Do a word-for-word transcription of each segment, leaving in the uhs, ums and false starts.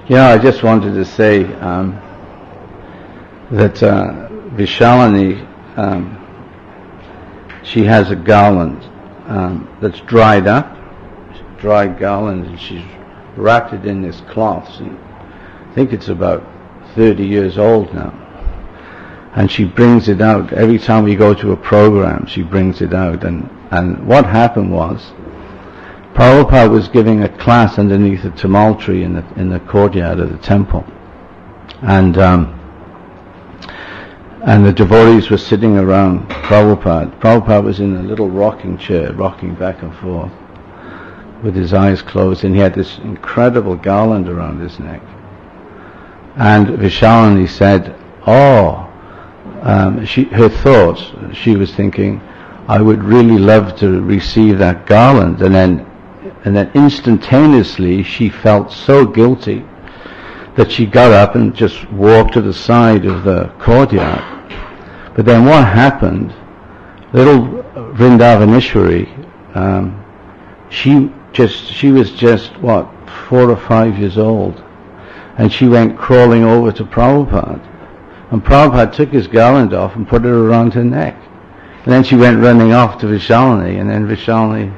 Yeah, I just wanted to say um, that uh, Vishalini, um, she has a garland um, that's dried up, dried garland, and she's wrapped it in this cloth. So I think it's about thirty years old now. And she brings it out every time we go to a program. She brings it out, and and what happened was, Prabhupada was giving a class underneath a tamal tree in the in the courtyard of the temple, and um, and the devotees were sitting around Prabhupada. Prabhupada was in a little rocking chair, rocking back and forth, with his eyes closed, and he had this incredible garland around his neck. And Vishalini said, "Oh." Um, she, her thoughts, she was thinking, I would really love to receive that garland. And then, and then instantaneously she felt so guilty that she got up and just walked to the side of the courtyard. But then what happened, little Vrindavaneshwari, um, she just, she was just, what, four or five years old. And she went crawling over to Prabhupada. And Prabhupada took his garland off and put it around her neck. And then she went running off to Vishalini, and then Vishalini...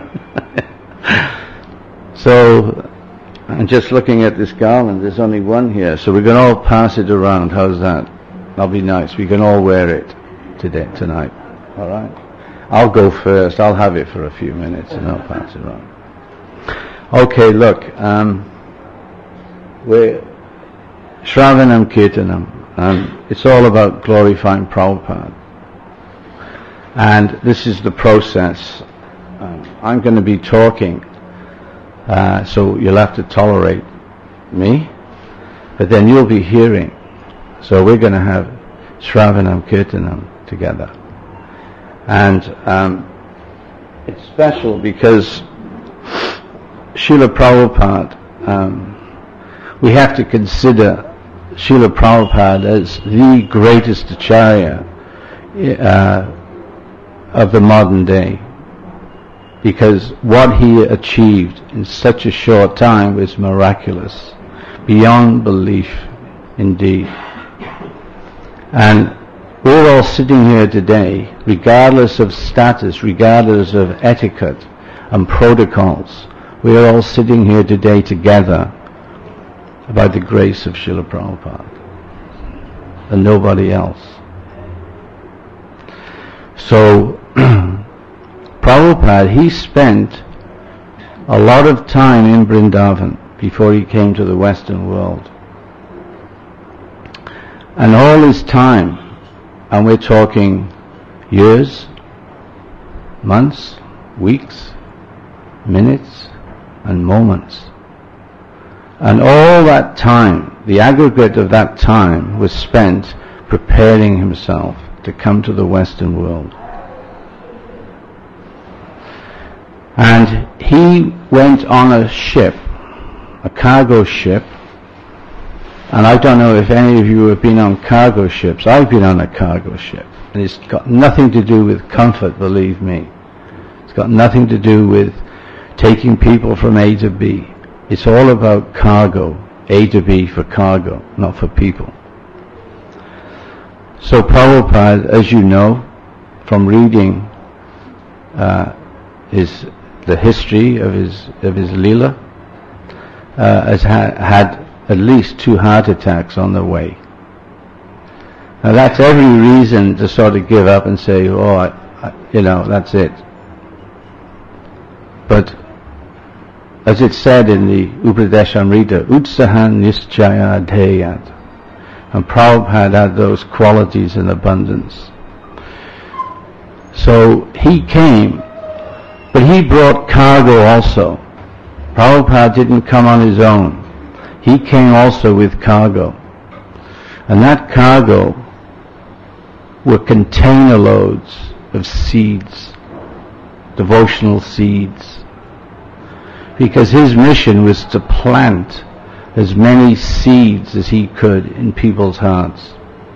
So, I'm just looking at this garland, there's only one here, so we can all pass it around. How's that? That'll be nice. We can all wear it today, tonight. All right? I'll go first. I'll have it for a few minutes, and I'll pass it around. Okay, look. Um, we're... Shravanam Kirtanam. Um, it's all about glorifying Prabhupada. And this is the process. Um, I'm going to be talking, uh, so you'll have to tolerate me, but then you'll be hearing. So we're going to have Shravanam Kirtanam together. And um, it's special because Srila Prabhupada, um, we have to consider Srila Prabhupada as the greatest Acharya uh, of the modern day, because what he achieved in such a short time was miraculous, beyond belief indeed. And we're all sitting here today, regardless of status, regardless of etiquette and protocols, we are all sitting here today together by the grace of Srila Prabhupada and nobody else. So Prabhupada, he spent a lot of time in Vrindavan before he came to the Western world. And all his time, and we're talking years, months, weeks, minutes, and moments. And all that time, the aggregate of that time, was spent preparing himself to come to the Western world. And he went on a ship, a cargo ship, and I don't know if any of you have been on cargo ships. I've been on a cargo ship, and it's got nothing to do with comfort, believe me. It's got nothing to do with taking people from A to B. It's all about cargo, A to B for cargo, not for people. So Prabhupada, as you know, from reading uh, his the history of his of his Leela, uh, has ha- had at least two heart attacks on the way. Now that's every reason to sort of give up and say, oh, I, I, you know, that's it. But as it's said in the Upadeshamrita, Utsahan Nischaya Dheyat. And Prabhupada had those qualities in abundance. So he came, but he brought cargo also. Prabhupada didn't come on his own. He came also with cargo. And that cargo were container loads of seeds, devotional seeds. Because his mission was to plant as many seeds as he could in people's hearts.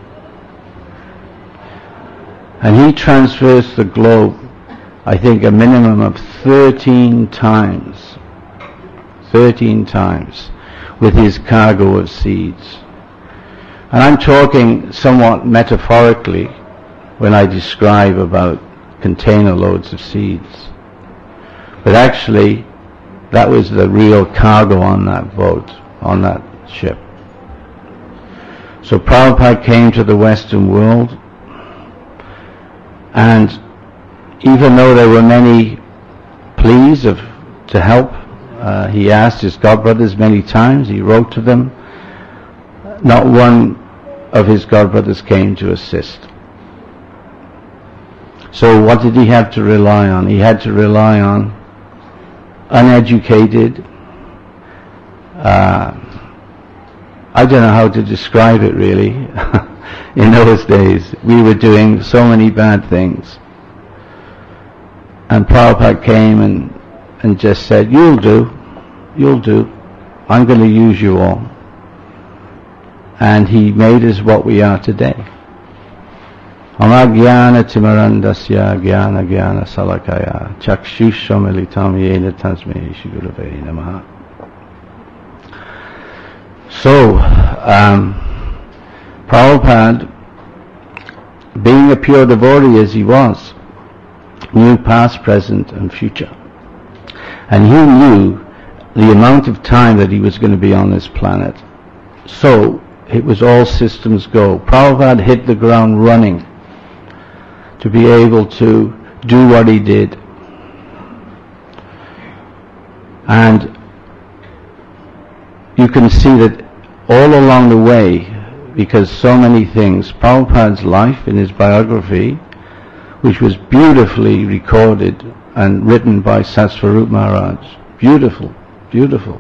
And he traversed the globe, I think, a minimum of thirteen times. thirteen times. with his cargo of seeds. And I'm talking somewhat metaphorically when I describe about container loads of seeds. But actually, that was the real cargo on that boat, on that ship. So Prabhupada came to the Western world, and even though there were many pleas of, to help, uh, he asked his godbrothers many times, he wrote to them, not one of his godbrothers came to assist. So what did he have to rely on? He had to rely on uneducated, uh, I don't know how to describe it really. In those days, we were doing so many bad things. And Prabhupada came and, and just said, you'll do, you'll do. I'm going to use you all. And he made us what we are today. Amagyana timarandasya gyana gyana salakaya chakshushamilitam yena tasme shigurave namaha. So, um, Prabhupada, being a pure devotee as he was, knew past, present and future. And he knew the amount of time that he was going to be on this planet. So, it was all systems go. Prabhupada hit the ground running to be able to do what he did. And you can see that all along the way, because so many things, Prabhupada's life in his biography, which was beautifully recorded and written by Satsvarup Maharaj, beautiful, beautiful.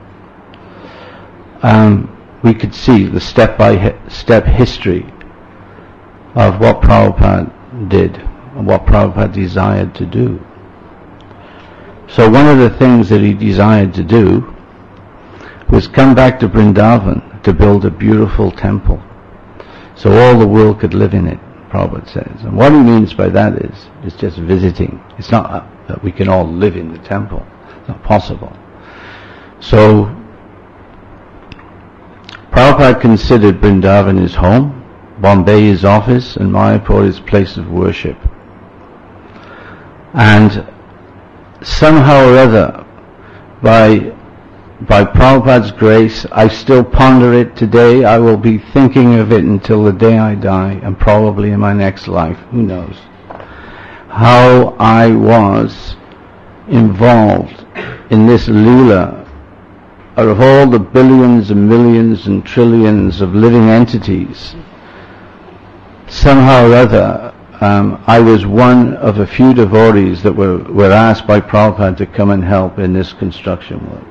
Um, we could see the step-by-step history of what Prabhupada did and what Prabhupada desired to do. So one of the things that he desired to do was come back to Vrindavan to build a beautiful temple so all the world could live in it, Prabhupada says. And what he means by that is, it's just visiting. It's not that we can all live in the temple. It's not possible. So, Prabhupada considered Vrindavan his home, Bombay his office, and Mayapur his place of worship. And somehow or other, by by Prabhupada's grace, I still ponder it today. I will be thinking of it until the day I die, and probably in my next life, who knows, how I was involved in this Leela. Out of all the billions and millions and trillions of living entities, somehow or other, um, I was one of a few devotees that were, were asked by Prabhupada to come and help in this construction work.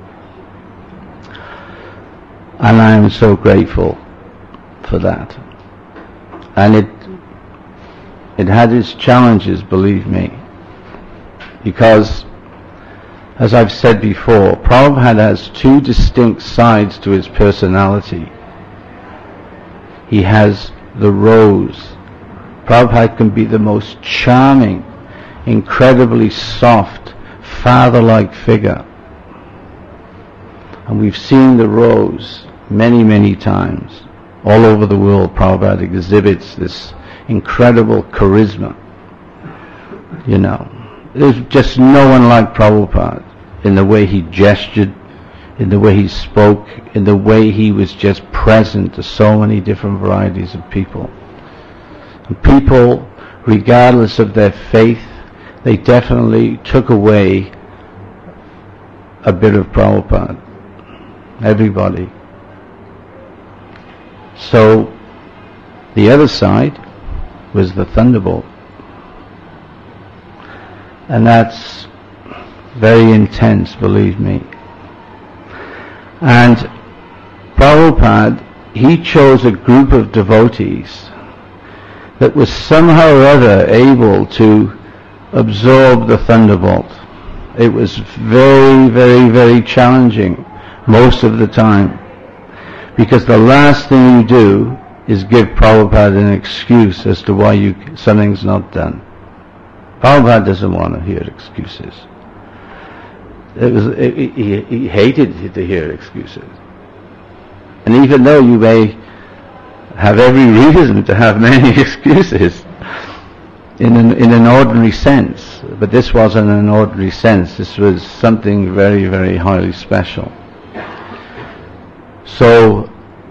And I am so grateful for that. And it it had its challenges, believe me, because, as I've said before, Prabhupada has two distinct sides to his personality. He has the rose. Prabhupada can be the most charming, incredibly soft, father-like figure. And we've seen the rose many, many times. All over the world, Prabhupada exhibits this incredible charisma. You know, there's just no one like Prabhupada in the way he gestured, in the way he spoke, in the way he was just present to so many different varieties of people. And people, regardless of their faith, they definitely took away a bit of Prabhupada. Everybody. So, the other side was the thunderbolt. And that's very intense, believe me. And Prabhupada, he chose a group of devotees that was somehow or other able to absorb the thunderbolt. It was very, very, very challenging most of the time, because the last thing you do is give Prabhupada an excuse as to why you something's not done. Prabhupada doesn't want to hear excuses. It was, it, he, he hated to hear excuses. And even though you may have every reason to have many excuses in an, in an ordinary sense, but this wasn't an ordinary sense. This was something very, very highly special. So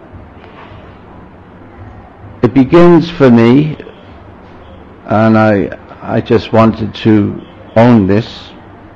it begins for me, and I, I just wanted to own this.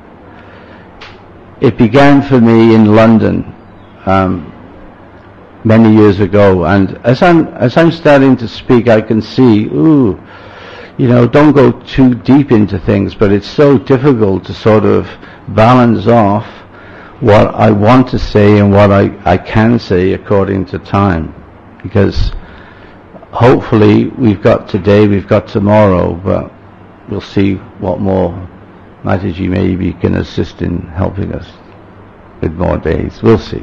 It began for me in London um, many years ago, and as I'm as I'm starting to speak, I can see, ooh, you know, don't go too deep into things, but it's so difficult to sort of balance off what I want to say and what I, I can say according to time, because hopefully we've got today, we've got tomorrow, but we'll see what more Mataji maybe can assist in helping us with more days. We'll see.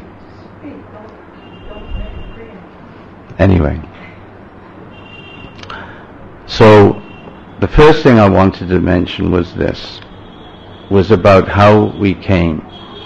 Anyway, so the first thing I wanted to mention was this, was about how we came.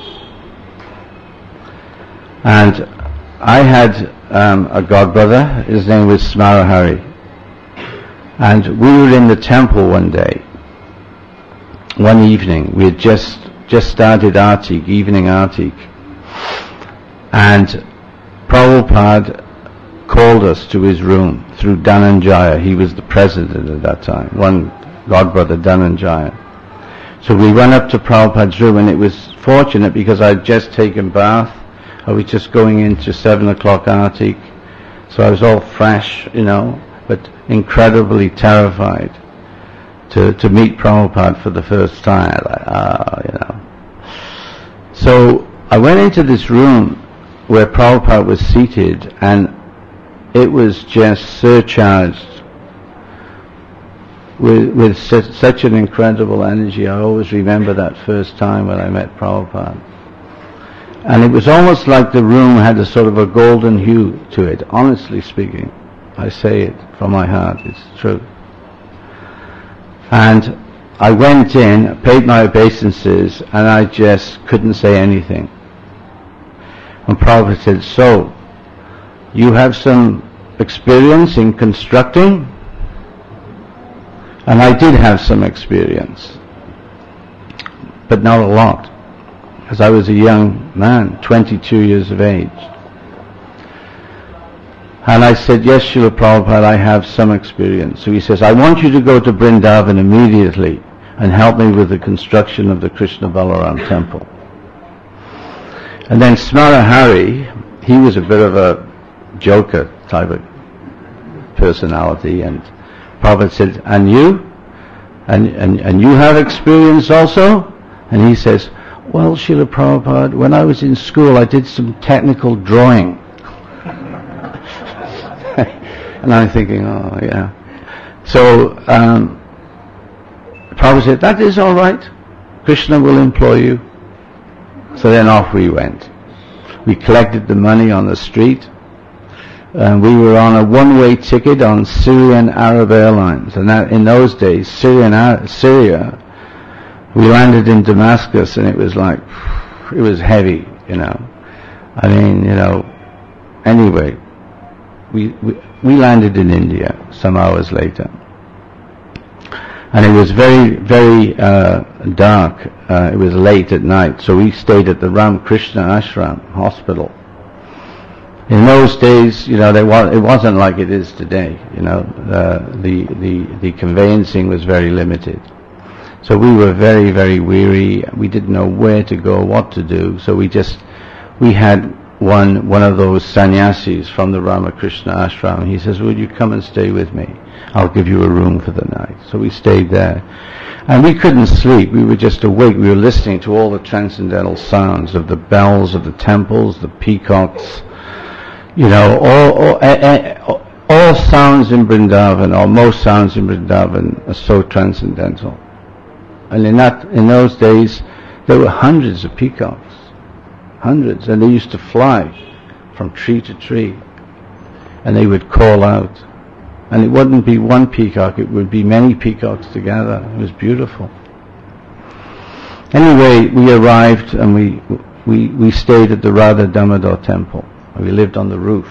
And I had um, a godbrother, his name was Smarahari, and we were in the temple one day, one evening. We had just just started Artik, evening Artik, and Prabhupada called us to his room through Dhananjaya. He was the president at that time, one godbrother, Dhananjaya. So we went up to Prabhupada's room, and it was fortunate because I'd just taken bath. I was just going into seven o'clock Artik, so I was all fresh, you know, but incredibly terrified to to meet Prabhupada for the first time. Like, ah, you know. So I went into this room where Prabhupada was seated, and it was just surcharged with, with such, such an incredible energy. I always remember that first time when I met Prabhupada. And it was almost like the room had a sort of a golden hue to it, honestly speaking. I say it from my heart, it's true. And I went in, paid my obeisances, and I just couldn't say anything. And Prabhupada said, so, you have some experience in constructing? And I did have some experience, but not a lot, because I was a young man, twenty-two years of age. And I said, yes, Srila Prabhupada, I have some experience. So he says, I want you to go to Vrindavan immediately and help me with the construction of the Krishna Balaram temple. And then Smarahari, he was a bit of a joker type of personality, and Prabhupada said, and you? And, and, and you have experience also? And he says, well, Srila Prabhupada, when I was in school I did some technical drawing. And I'm thinking, oh yeah. So um, Prabhupada said, that is all right. Krishna will employ you. So then off we went. We collected the money on the street, and we were on a one-way ticket on Syrian Arab Airlines. And that, in those days, Syrian Ar- Syria, we landed in Damascus, and it was like, it was heavy, you know. I mean, you know, anyway, we, we, we landed in India some hours later. And it was very, very uh, dark. Uh, it was late at night, so we stayed at the Ramakrishna Ashram hospital. In those days, you know, there was, it wasn't like it is today. You know, uh, the the the conveyancing was very limited. So we were very, very weary. We didn't know where to go, what to do. So we just we had one one of those sannyasis from the Ramakrishna Ashram. He says, "Would you come and stay with me? I'll give you a room for the night." So we stayed there, and we couldn't sleep. We were just awake. We were listening to all the transcendental sounds of the bells of the temples, the peacocks. You know, all, all, all, all sounds in Vrindavan, or most sounds in Vrindavan, are so transcendental. And in that, in those days, there were hundreds of peacocks, hundreds, and they used to fly from tree to tree, and they would call out. And it wouldn't be one peacock; it would be many peacocks together. It was beautiful. Anyway, we arrived, and we we we stayed at the Radha Damodar temple. We lived on the roof.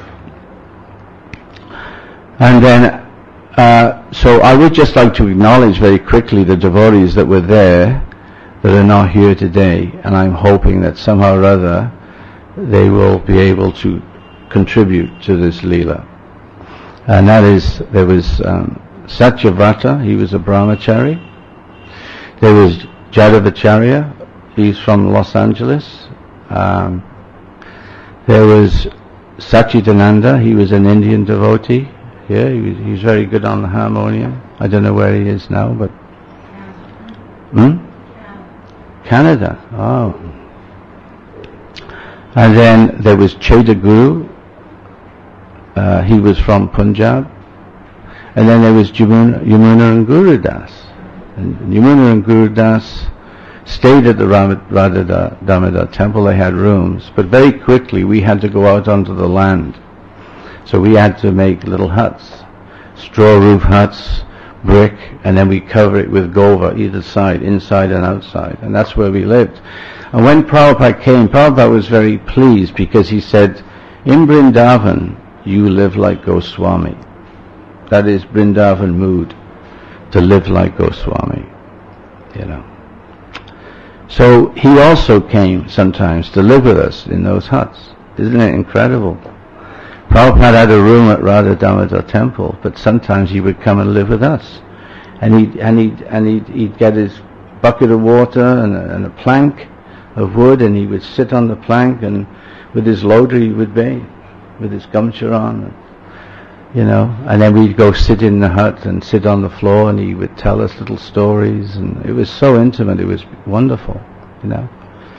And then, uh, so I would just like to acknowledge very quickly the devotees that were there that are not here today, and I'm hoping that somehow or other they will be able to contribute to this Leela. And that is, there was um, Satyavrata, he was a brahmachari. There was Jadavacharya, he's from Los Angeles. Um, there was Satchidananda, he was an Indian devotee. Yeah, he was, he was very good on the harmonium. I don't know where he is now, but... Hmm? Canada, oh. And then there was Chedaguru, uh, he was from Punjab. And then there was Yamuna, Yamuna and Guru Das. And Yamuna and Guru Das stayed at the Radha Damodar temple. They had rooms, but very quickly we had to go out onto the land. So we had to make little huts, straw roof huts, brick, and then we cover it with gova either side, inside and outside, and that's where we lived. And when Prabhupada came, Prabhupada was very pleased because he said, in Vrindavan you live like Goswami. That is Vrindavan mood, to live like Goswami, you know. So he also came sometimes to live with us in those huts. Isn't it incredible? Prabhupada had a room at Radha Damodar temple, but sometimes he would come and live with us. And he'd, and he'd, and he'd, he'd get his bucket of water and a, and a plank of wood, and he would sit on the plank, and with his loader he would bathe, with his gamcha on, and, you know, and then we'd go sit in the hut and sit on the floor, and he would tell us little stories, and it was so intimate, it was wonderful, you know.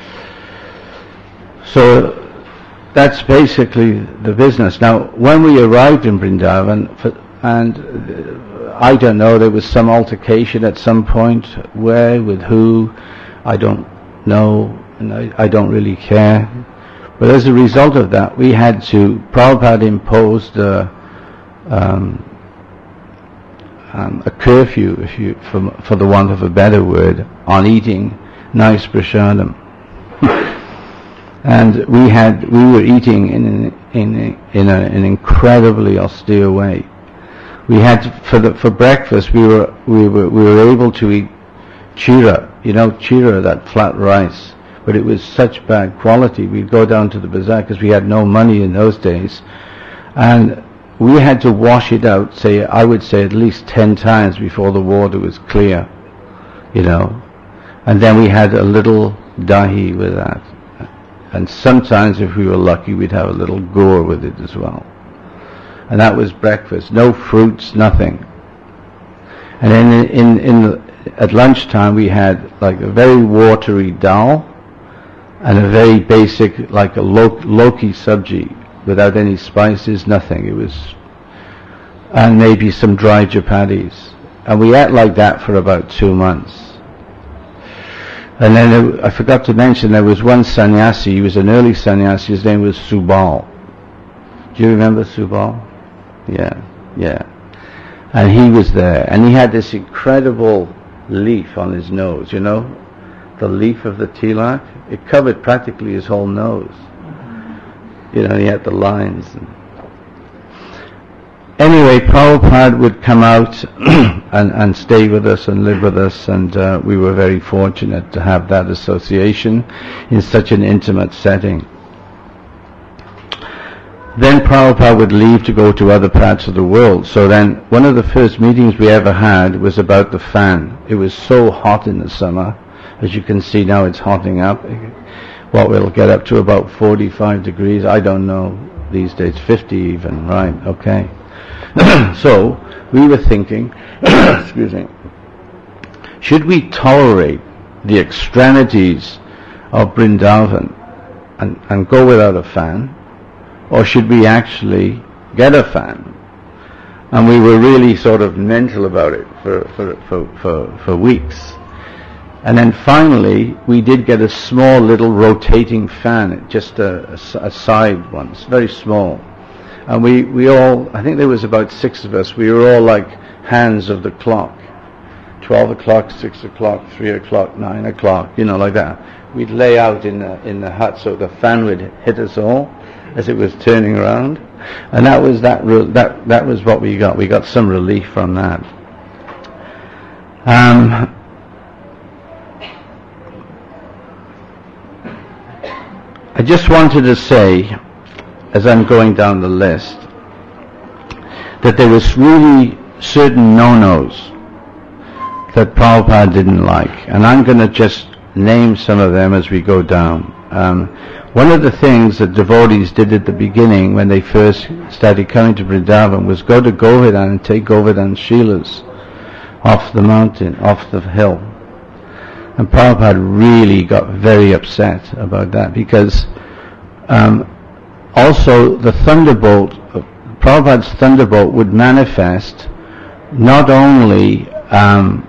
So that's basically the business. Now, when we arrived in Vrindavan, for, and uh, I don't know, there was some altercation at some point, where, with who, I don't know, and I, I don't really care. But as a result of that, we had to, Prabhupada imposed a, um, um, a curfew, if you, for, for the want of a better word, on eating nice prasadam. And we had, we were eating in an, in a, in a, an incredibly austere way. We had, for the, for breakfast, we were, we were, we were able to eat chira, you know, chira, that flat rice, but it was such bad quality. We'd go down to the bazaar because we had no money in those days, and we had to wash it out, say, I would say at least ten times before the water was clear, you know, and then we had a little dahi with that. And sometimes, if we were lucky, we'd have a little gur with it as well. And that was breakfast. No fruits, nothing. And then in, in, in the, at lunchtime, we had like a very watery dal and a very basic, like a lo- loki sabji, without any spices, nothing. It was, and maybe some dry chapatis. And we ate like that for about two months. And then there, I forgot to mention, there was one sannyasi, he was an early sannyasi, his name was Subal. Do you remember Subal? Yeah, yeah. And he was there, and he had this incredible leaf on his nose, you know, the leaf of the tilak. It covered practically his whole nose. You know, he had the lines. And anyway, Prabhupada would come out and, and stay with us and live with us, and uh, we were very fortunate to have that association in such an intimate setting. Then Prabhupada would leave to go to other parts of the world. So then one of the first meetings we ever had was about the fan. It was so hot in the summer. As you can see now, it's hotting up. Well, we'll get up to about forty-five degrees. I don't know these days, fifty even, right? Okay. So we were thinking, excuse me, should we tolerate the extremities of Vrindavan and, and go without a fan, or should we actually get a fan? And we were really sort of mental about it for, for, for, for, for weeks. And then finally, we did get a small little rotating fan, just a, a, a side one, it's very small. And we, we all, I think there was about six of us, we were all like hands of the clock. Twelve o'clock, six o'clock, three o'clock, nine o'clock, you know, like that. We'd lay out in the, in the hut so the fan would hit us all. as it was turning around. And that was that, that, that was what we got. We got some relief from that. Um, I just wanted to say, as I'm going down the list, that there was really certain no-nos that Prabhupada didn't like. And I'm going to just name some of them as we go down. Um, one of the things that devotees did at the beginning when they first started coming to Vrindavan was go to Govardhan and take Govardhan Shilas off the mountain, off the hill. And Prabhupada really got very upset about that because um, also the thunderbolt, Prabhupada's thunderbolt would manifest not only um,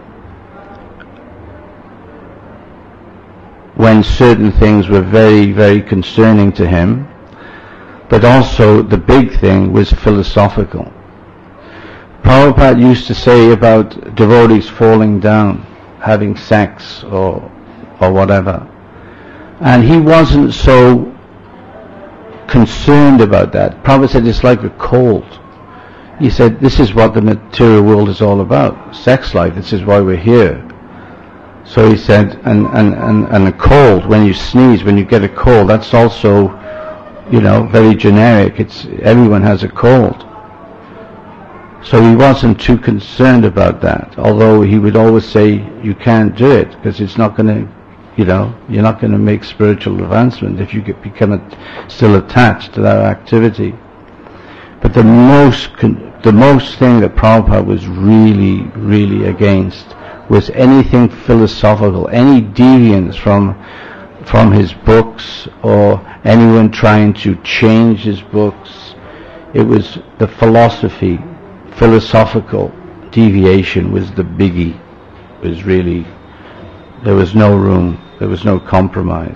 when certain things were very, very concerning to him, but also the big thing was philosophical. Prabhupada used to say about devotees falling down, having sex or or whatever, and he wasn't so concerned about that. Prabhupada said it's like a cold. He said this is what the material world is all about, sex life, this is why we're here. So he said, and, and, and, and a cold, when you sneeze, when you get a cold, that's also, you know, very generic. It's, everyone has a cold. So he wasn't too concerned about that, although he would always say, you can't do it, because it's not going to, you know, you're not going to make spiritual advancement if you get, become a, still attached to that activity. But the most, con- the most thing that Prabhupada was really, really against was anything philosophical, any deviance from from his books or anyone trying to change his books. It was the philosophy, philosophical deviation was the biggie. It was really, there was no room, there was no compromise.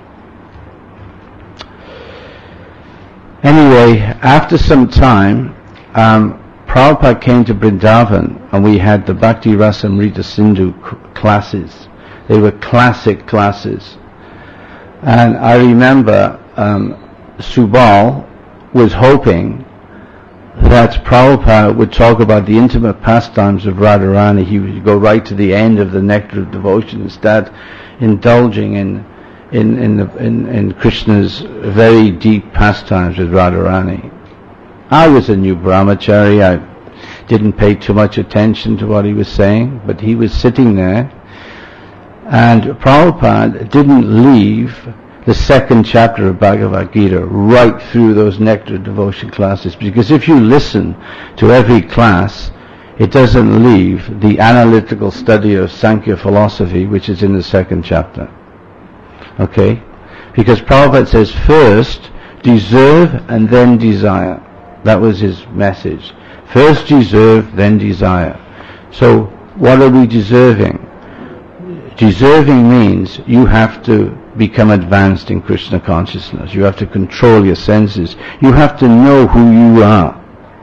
Anyway, after some time, um, Prabhupada came to Vrindavan and we had the Bhakti Rasamrita Sindhu classes. They were classic classes. And I remember um, Subal was hoping that Prabhupada would talk about the intimate pastimes of Radharani. He would go right to the end of the Nectar of Devotion and start indulging in in in, the, in, in Krishna's very deep pastimes with Radharani. I was a new brahmachari. I didn't pay too much attention to what he was saying, but he was sitting there, and Prabhupada didn't leave the second chapter of Bhagavad Gita right through those Nectar Devotion classes, because if you listen to every class, it doesn't leave the analytical study of Sankhya philosophy, which is in the second chapter. Okay? Because Prabhupada says first deserve and then desire. That was his message. First deserve, then desire. So what are we deserving? Deserving means you have to become advanced in Krishna consciousness. You have to control your senses. You have to know who you are.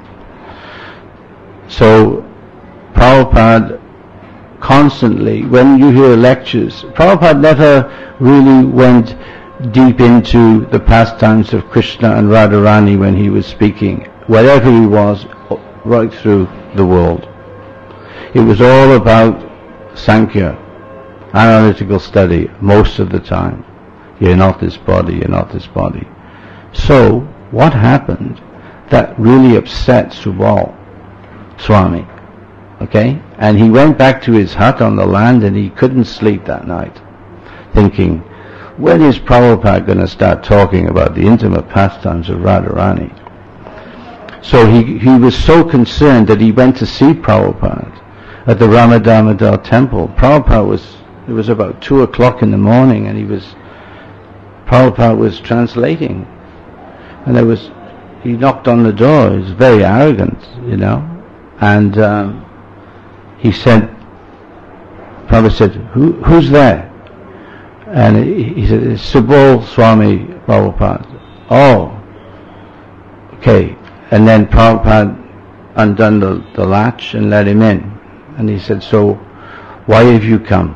So Prabhupada constantly, when you hear lectures, Prabhupada never really went deep into the pastimes of Krishna and Radharani when he was speaking, wherever he was, right through the world. It was all about Sankhya, analytical study, most of the time. You're not this body, you're not this body. So, what happened that really upset Subal Swami? Okay? And he went back to his hut on the land and he couldn't sleep that night, thinking, when is Prabhupada going to start talking about the intimate pastimes of Radharani? So he, he was so concerned that he went to see Prabhupada at the Ramadamodar temple. Prabhupada was, it was about two o'clock in the morning and he was, Prabhupada was translating. And there was, he knocked on the door. He was very arrogant, you know. And um, he said, Prabhupada said, Who, who's there? And he, he said, it's Subal Swami Prabhupada. Oh, okay. And then Prabhupada undone the, the latch and let him in. And he said, so why have you come?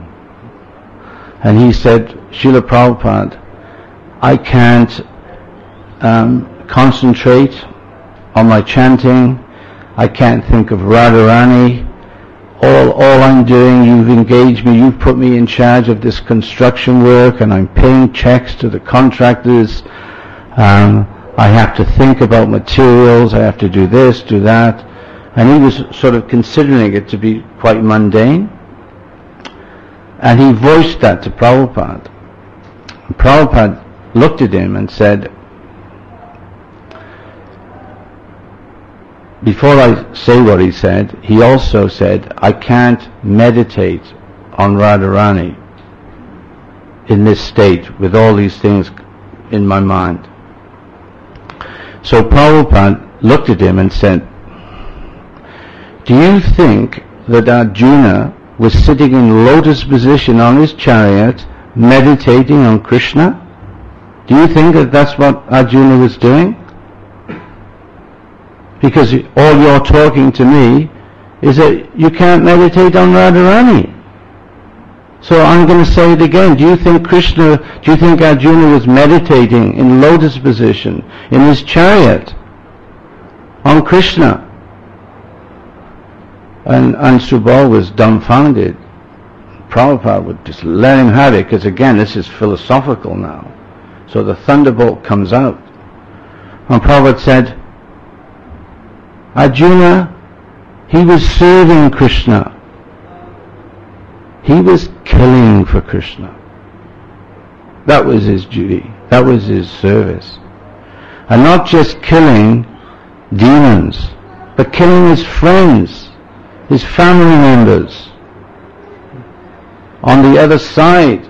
And he said, Srila Prabhupada, I can't um, concentrate on my chanting. I can't think of Radharani. All, all I'm doing, you've engaged me, you've put me in charge of this construction work, and I'm paying checks to the contractors. Um, I have to think about materials, I have to do this, do that. And he was sort of considering it to be quite mundane. And he voiced that to Prabhupada. And Prabhupada looked at him and said, before I say what he said, he also said, I can't meditate on Radharani in this state with all these things in my mind. So Prabhupada looked at him and said, do you think that Arjuna was sitting in lotus position on his chariot meditating on Krishna? Do you think that that's what Arjuna was doing? Because all you're talking to me is that you can't meditate on Radharani. So I'm going to say it again. Do you think Krishna, do you think Arjuna was meditating in lotus position in his chariot on Krishna? And, and Subal was dumbfounded. Prabhupada would just let him have it, because again, this is philosophical now. So the thunderbolt comes out. And Prabhupada said, Arjuna, he was serving Krishna. He was killing for Krishna. That was his duty. That was his service. And not just killing demons, but killing his friends, his family members. On the other side,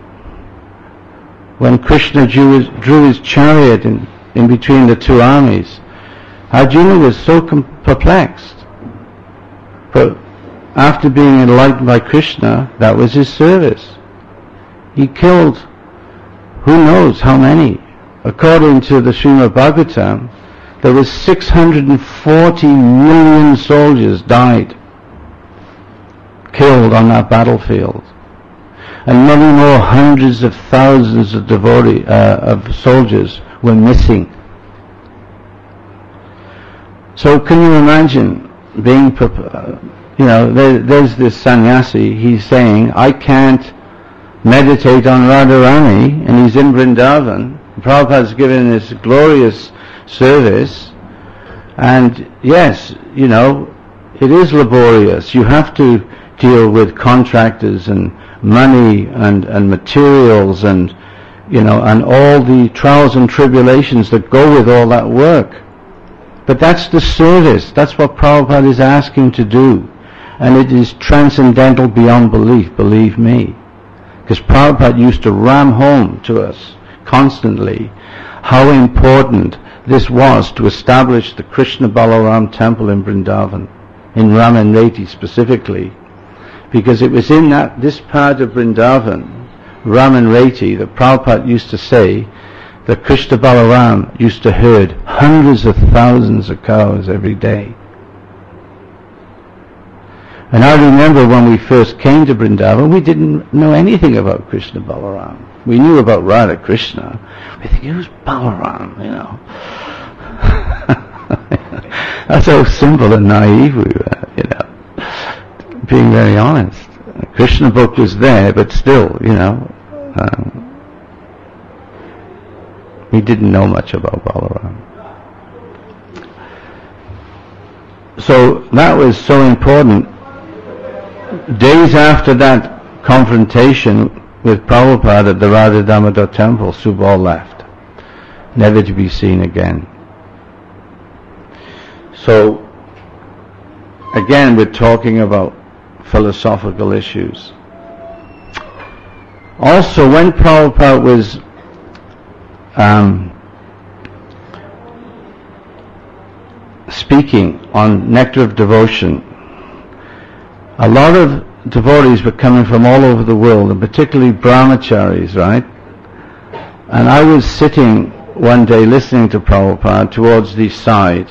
when Krishna drew his, drew his chariot in, in between the two armies, Arjuna was so perplexed. But after being enlightened by Krishna, that was his service. He killed who knows how many. According to the Srimad Bhagavatam, there was six hundred forty million soldiers died, killed on that battlefield. And many more hundreds of thousands of devotees, uh, of soldiers were missing. So can you imagine being, uh, you know, there, there's this sannyasi, he's saying, I can't meditate on Radharani, and he's in Vrindavan. Prabhupada's given this glorious service, and yes, you know, it is laborious. You have to deal with contractors and money and, and materials and, you know, and all the trials and tribulations that go with all that work. But that's the service. That's what Prabhupada is asking to do. And it is transcendental beyond belief, believe me. Because Prabhupada used to ram home to us constantly how important this was to establish the Krishna Balaram temple in Vrindavan, in Ramanreti specifically. Because it was in that this part of Vrindavan, Ramanreti, that Prabhupada used to say that Krishna Balaram used to herd hundreds of thousands of cows every day. And I remember when we first came to Vrindavan, we didn't know anything about Krishna Balaram. We knew about Radha Krishna. We think, who's Balaram, you know? That's how simple and naive we were, you know. Being very honest. The Krishna book was there, but still, you know, um, we didn't know much about Balaram. So that was so important. Days after that confrontation with Prabhupada at the Radha Damodar temple, Subal left, never to be seen again. So, again, we're talking about philosophical issues. Also, when Prabhupada was um, speaking on Nectar of Devotion, a lot of devotees were coming from all over the world, and particularly brahmacharis, right? And I was sitting one day listening to Prabhupada towards the side,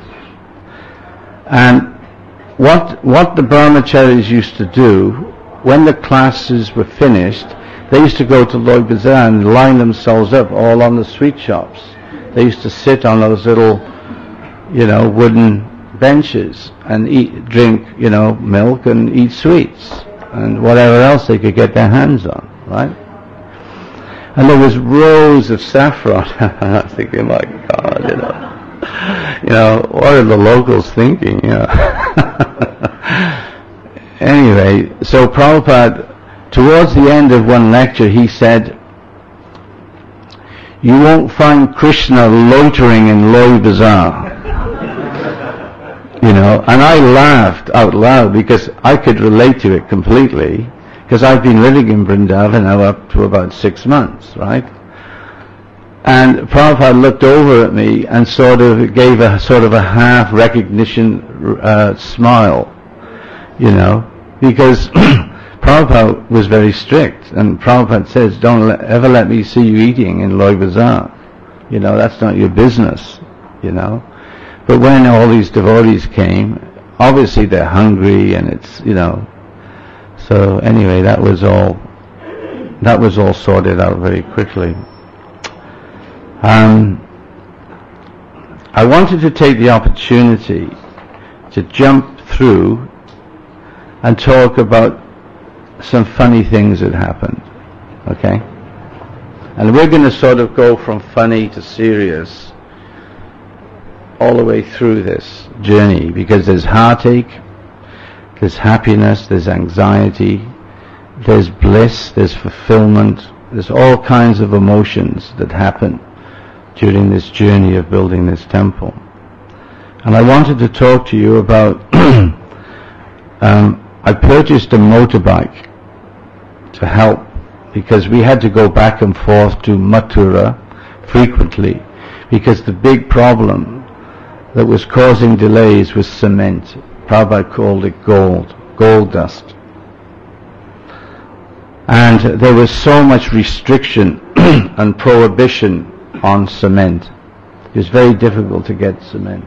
and what what the brahmacharis used to do, when the classes were finished, they used to go to Loi Bazaar and line themselves up all on the sweet shops, they used to sit on those little, you know, wooden benches and eat, drink, you know, milk and eat sweets and whatever else they could get their hands on, right? And there was rows of saffron. And I was thinking, my God, you know, you know, what are the locals thinking? You know? Anyway, so Prabhupada, towards the end of one lecture, he said, "You won't find Krishna loitering in Loi Bazaar." You know, and I laughed out loud because I could relate to it completely, because I've been living in Vrindavan now up to about six months, right? And Prabhupada looked over at me and sort of gave a sort of a half recognition uh, smile, you know, because Prabhupada was very strict, and Prabhupada says, "Don't let, ever let me see you eating in Loi Bazaar. You know, that's not your business, you know." But when all these devotees came, obviously they're hungry, and it's, you know, so anyway, that was all, that was all sorted out very quickly. Um, I wanted to take the opportunity to jump through and talk about some funny things that happened, okay? And we're going to sort of go from funny to serious all the way through this journey, because there's heartache, there's happiness, there's anxiety, there's bliss, there's fulfillment, there's all kinds of emotions that happen during this journey of building this temple. And I wanted to talk to you about, um, I purchased a motorbike to help, because we had to go back and forth to Mathura frequently, because the big problem that was causing delays was cement. Prabhupada called it gold, gold dust. And there was so much restriction and prohibition on cement. It was very difficult to get cement.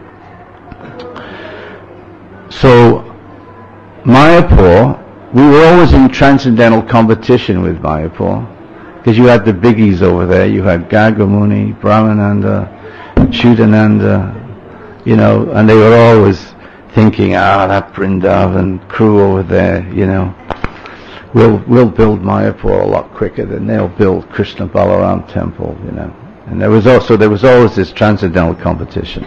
So Mayapur, we were always in transcendental competition with Mayapur, because you had the biggies over there. You had Gargamuni, Brahmananda, Chudananda, you know, and they were always thinking, ah, that Vrindavan crew over there, you know, we'll we'll build Mayapur a lot quicker than they'll build Krishna Balaram temple, you know. And there was also there was always this transcendental competition.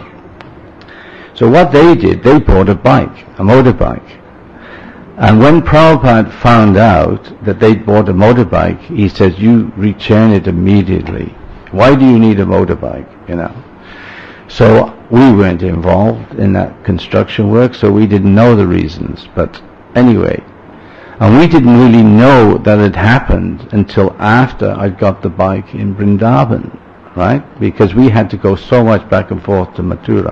So what they did, they bought a bike, a motorbike. And when Prabhupada found out that they'd bought a motorbike, he says, "You return it immediately. Why do you need a motorbike?" You know. So we weren't involved in that construction work, so we didn't know the reasons. But anyway, and we didn't really know that it happened until after I got the bike in Vrindavan, right? Because we had to go so much back and forth to Mathura.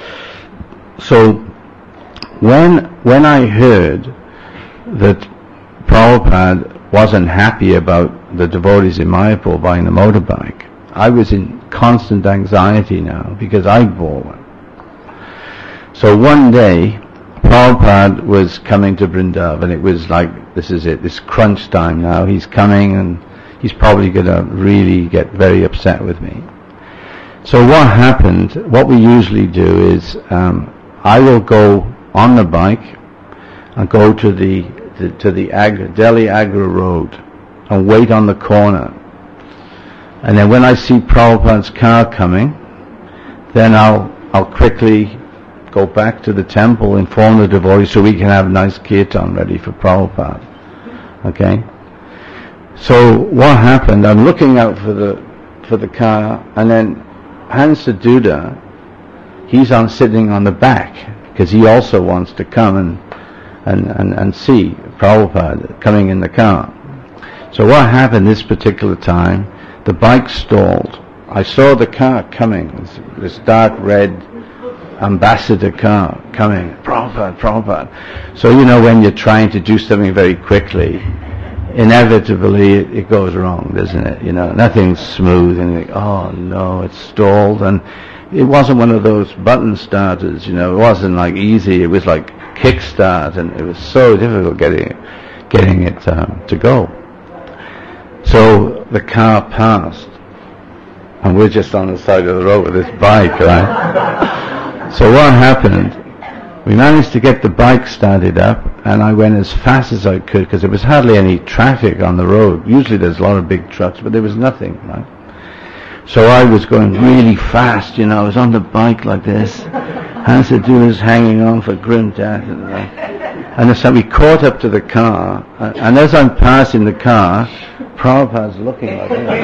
So when when I heard that Prabhupada wasn't happy about the devotees in Mayapur buying the motorbike, I was in constant anxiety now, because I bought one. So one day, Prabhupada was coming to Vrindavan. It was like, this is it, this crunch time now. He's coming, and he's probably going to really get very upset with me. So what happened, what we usually do is, um, I will go on the bike and go to the, the to the Agra, Delhi Agra road and wait on the corner. And then when I see Prabhupada's car coming, then I'll I'll quickly go back to the temple, inform the devotees, so we can have nice kirtan ready for Prabhupada. Okay? So what happened, I'm looking out for the for the car, and then Hansa Duda, he's on sitting on the back, because he also wants to come and, and, and, and see Prabhupada coming in the car. So what happened this particular time, the bike stalled. I saw the car coming, this, this dark red ambassador car coming, Prabhupada, Prabhupada. So you know, when you're trying to do something very quickly, inevitably it, it goes wrong, doesn't it? You know, nothing's smooth, and you think, oh no, it's stalled. And it wasn't one of those button starters, you know, it wasn't like easy, it was like kickstart, and it was so difficult getting it, getting it um, to go. So the car passed, And we're just on the side of the road with this bike, right? So what happened, we managed to get the bike started up, and I went as fast as I could because there was hardly any traffic on the road. Usually there's a lot of big trucks, but there was nothing, right? So I was going really fast, you know, I was on the bike like this. Hans Adula was hanging on for grim death. And, uh, and so we caught up to the car, uh, and as I'm passing the car, Prabhupada's looking like this.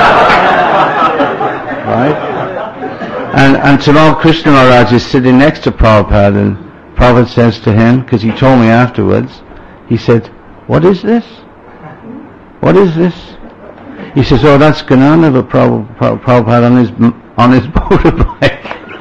Right? And, and Tamal Krishna Maharaj is sitting next to Prabhupada, and Prabhupada says to him, because he told me afterwards, he said, "What is this? What is this?" He says, "Oh, that's Gananava Prabhupada on his, on his motorbike."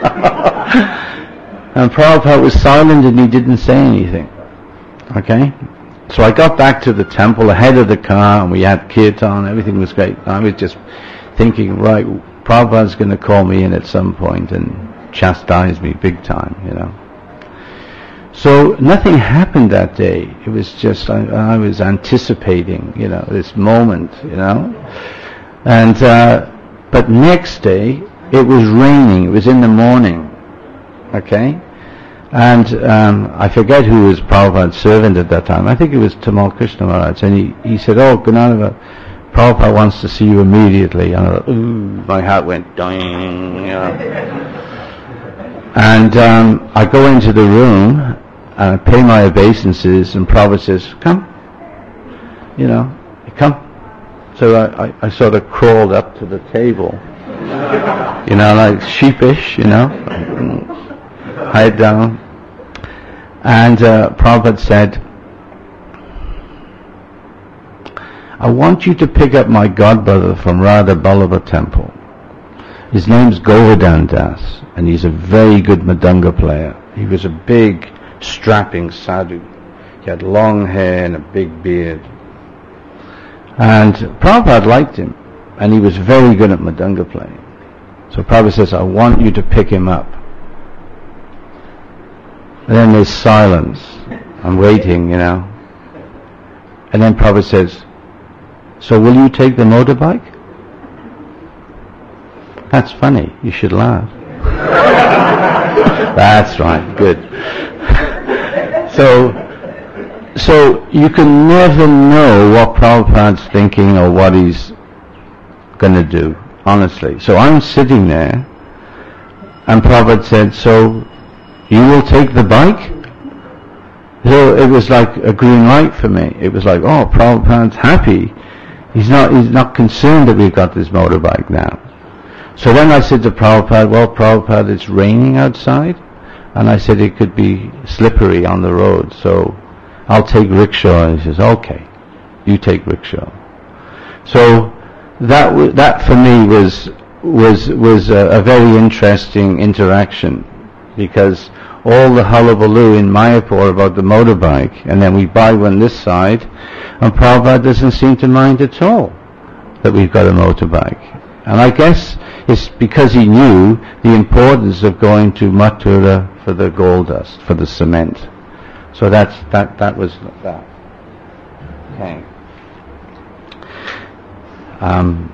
And Prabhupada was silent and he didn't say anything. Okay? So I got back to the temple ahead of the car, and we had kirtan, everything was great. I was just thinking, right, Prabhupada's going to call me in at some point and chastise me big time, you know. So nothing happened that day. It was just, I, I was anticipating, you know, this moment, you know. And, uh, but next day, it was raining. It was in the morning, okay. And um, I forget who was Prabhupada's servant at that time. I think it was Tamal Krishna Maharaj. And he, he said, "Oh, Gananava, Prabhupada wants to see you immediately." And I thought, ooh, my heart went doing, you know. And um, I go into the room, and I pay my obeisances, and Prabhupada says, "Come, you know, come." So I, I, I sort of crawled up to the table, you know, like sheepish, you know, head down. And uh, Prabhupada said, "I want you to pick up my godbrother from Radha Ballabha temple. His name's Govardhan Das, and he's a very good Madanga player. He was a big, strapping sadhu. He had long hair and a big beard. And Prabhupada liked him, and he was very good at Madanga playing. So Prabhupada says, I want you to pick him up." And then there's silence. I'm waiting, you know. And then Prabhupada says, "So will you take the motorbike?" That's funny. You should laugh. That's right. Good. So, so you can never know what Prabhupada's thinking or what he's going to do, honestly. So I'm sitting there, and Prabhupada said, "So you will take the bike?" So it was like a green light for me. It was like, oh, Prabhupada's happy. He's not, he's not concerned that we've got this motorbike now. So then I said to Prabhupada, "Well, Prabhupada, it's raining outside." And I said it could be slippery on the road, so I'll take rickshaw. And he says, "Okay, you take rickshaw." So that w- that for me was was was a, a very interesting interaction, because all the hullabaloo in Mayapur about the motorbike, and then we buy one this side, and Prabhupada doesn't seem to mind at all that we've got a motorbike. And I guess it's because he knew the importance of going to Mathura for the gold dust, for the cement. So that's, that, that was that. Okay. Um,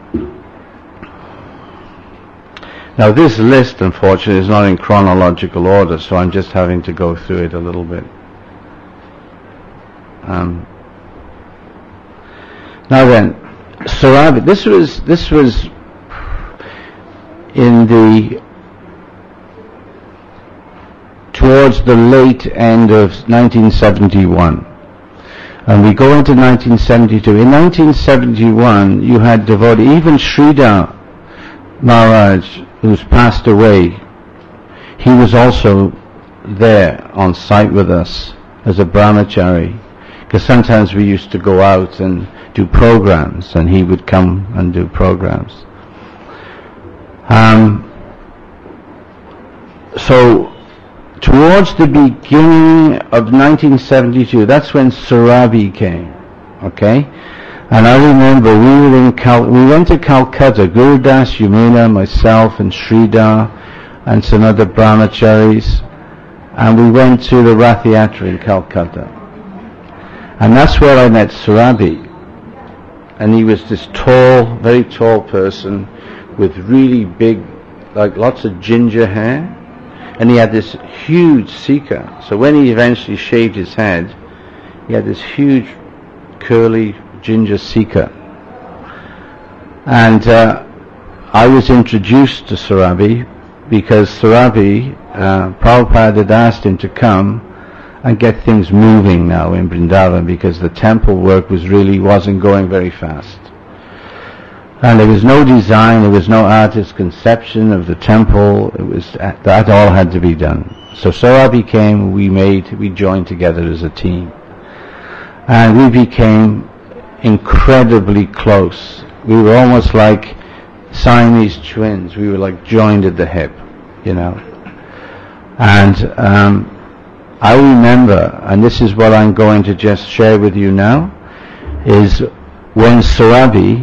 now this list, unfortunately, is not in chronological order, so I'm just having to go through it a little bit. Um, now then, Surabhi, this was, this was in the, towards the late end of nineteen seventy-one. And we go into nineteen seventy-two. In nineteen seventy-one, you had devotee, even Sridhar Maharaj, who's passed away, he was also there on site with us as a brahmachari, because sometimes we used to go out and do programs, and he would come and do programs. Um, so, towards the beginning of nineteen seventy-two, that's when Surabhi came, okay? And I remember we were in Cal- we went to Calcutta, Gurudas, Yamuna, myself, and Sridhar, and some other brahmacharis, and we went to the Rath Yatra in Calcutta. And that's where I met Surabhi. And he was this tall, very tall person with really big, like lots of ginger hair, and he had this huge sikha. So when he eventually shaved his head, he had this huge curly ginger sikha. And uh, I was introduced to Sarabi because Sarabi, uh, Prabhupada had asked him to come and get things moving now in Vrindavan, because the temple work was really wasn't going very fast. And there was no design, there was no artist's conception of the temple. It was that all had to be done. So Sarabi came, we made, we joined together as a team, and we became incredibly close. We were almost like Siamese twins. We were like joined at the hip, you know. And um, I remember, and this is what I'm going to just share with you now, is when Sarabi,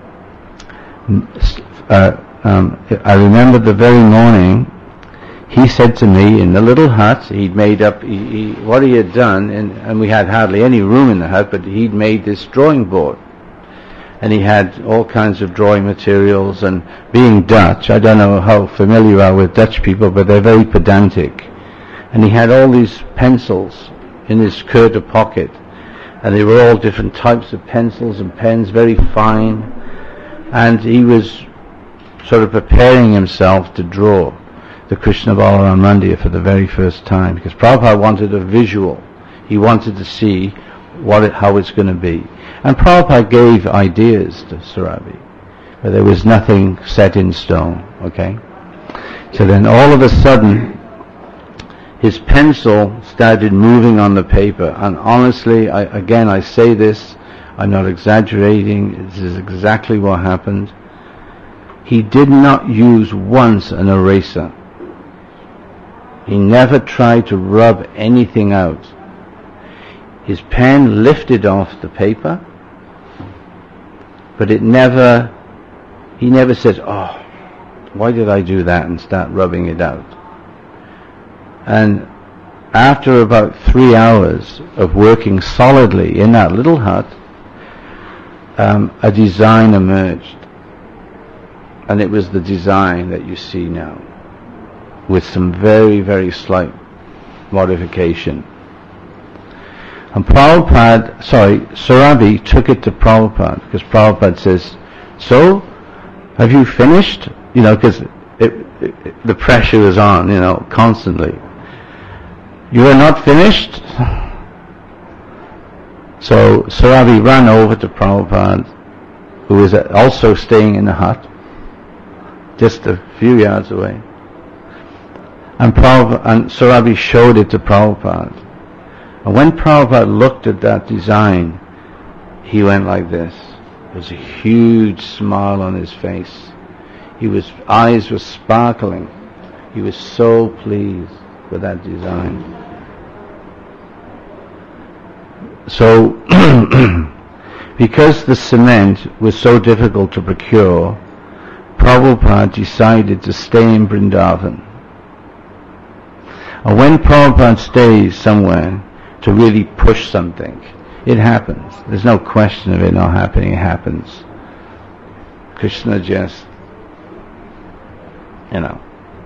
uh, um, I remember the very morning, he said to me in the little hut, he'd made up, he, he, what he had done, and, and we had hardly any room in the hut, but he'd made this drawing board. And he had all kinds of drawing materials, and being Dutch, I don't know how familiar you are with Dutch people, but they're very pedantic. And he had all these pencils in his kurta pocket, and they were all different types of pencils and pens, very fine, and he was sort of preparing himself to draw the Krishna Balaram Mandir for the very first time, because Prabhupada wanted a visual. He wanted to see what it, how it's going to be. And Prabhupada gave ideas to Sarabi, but there was nothing set in stone, okay? So then all of a sudden, his pencil started moving on the paper, and honestly, I, again, I say this, I'm not exaggerating, this is exactly what happened. He did not use once an eraser. He never tried to rub anything out. His pen lifted off the paper, but it never, he never said, oh, why did I do that, and start rubbing it out. And after about three hours of working solidly in that little hut, um, a design emerged. And it was the design that you see now, with some very, very slight modification. And Prabhupada, sorry, Sarabi took it to Prabhupada, because Prabhupada says, so, have you finished? You know, because the pressure was on, you know, constantly. You are not finished? So Sarabi ran over to Prabhupada, who was also staying in the hut, just a few yards away. And, Prabhupada, and Sarabi showed it to Prabhupada. And when Prabhupada looked at that design, he went like this. There was a huge smile on his face. He was, eyes were sparkling. He was so pleased with that design. So, because the cement was so difficult to procure, Prabhupada decided to stay in Vrindavan. And when Prabhupada stays somewhere to really push something, it happens. There's no question of it not happening, it happens. Krishna just, you know.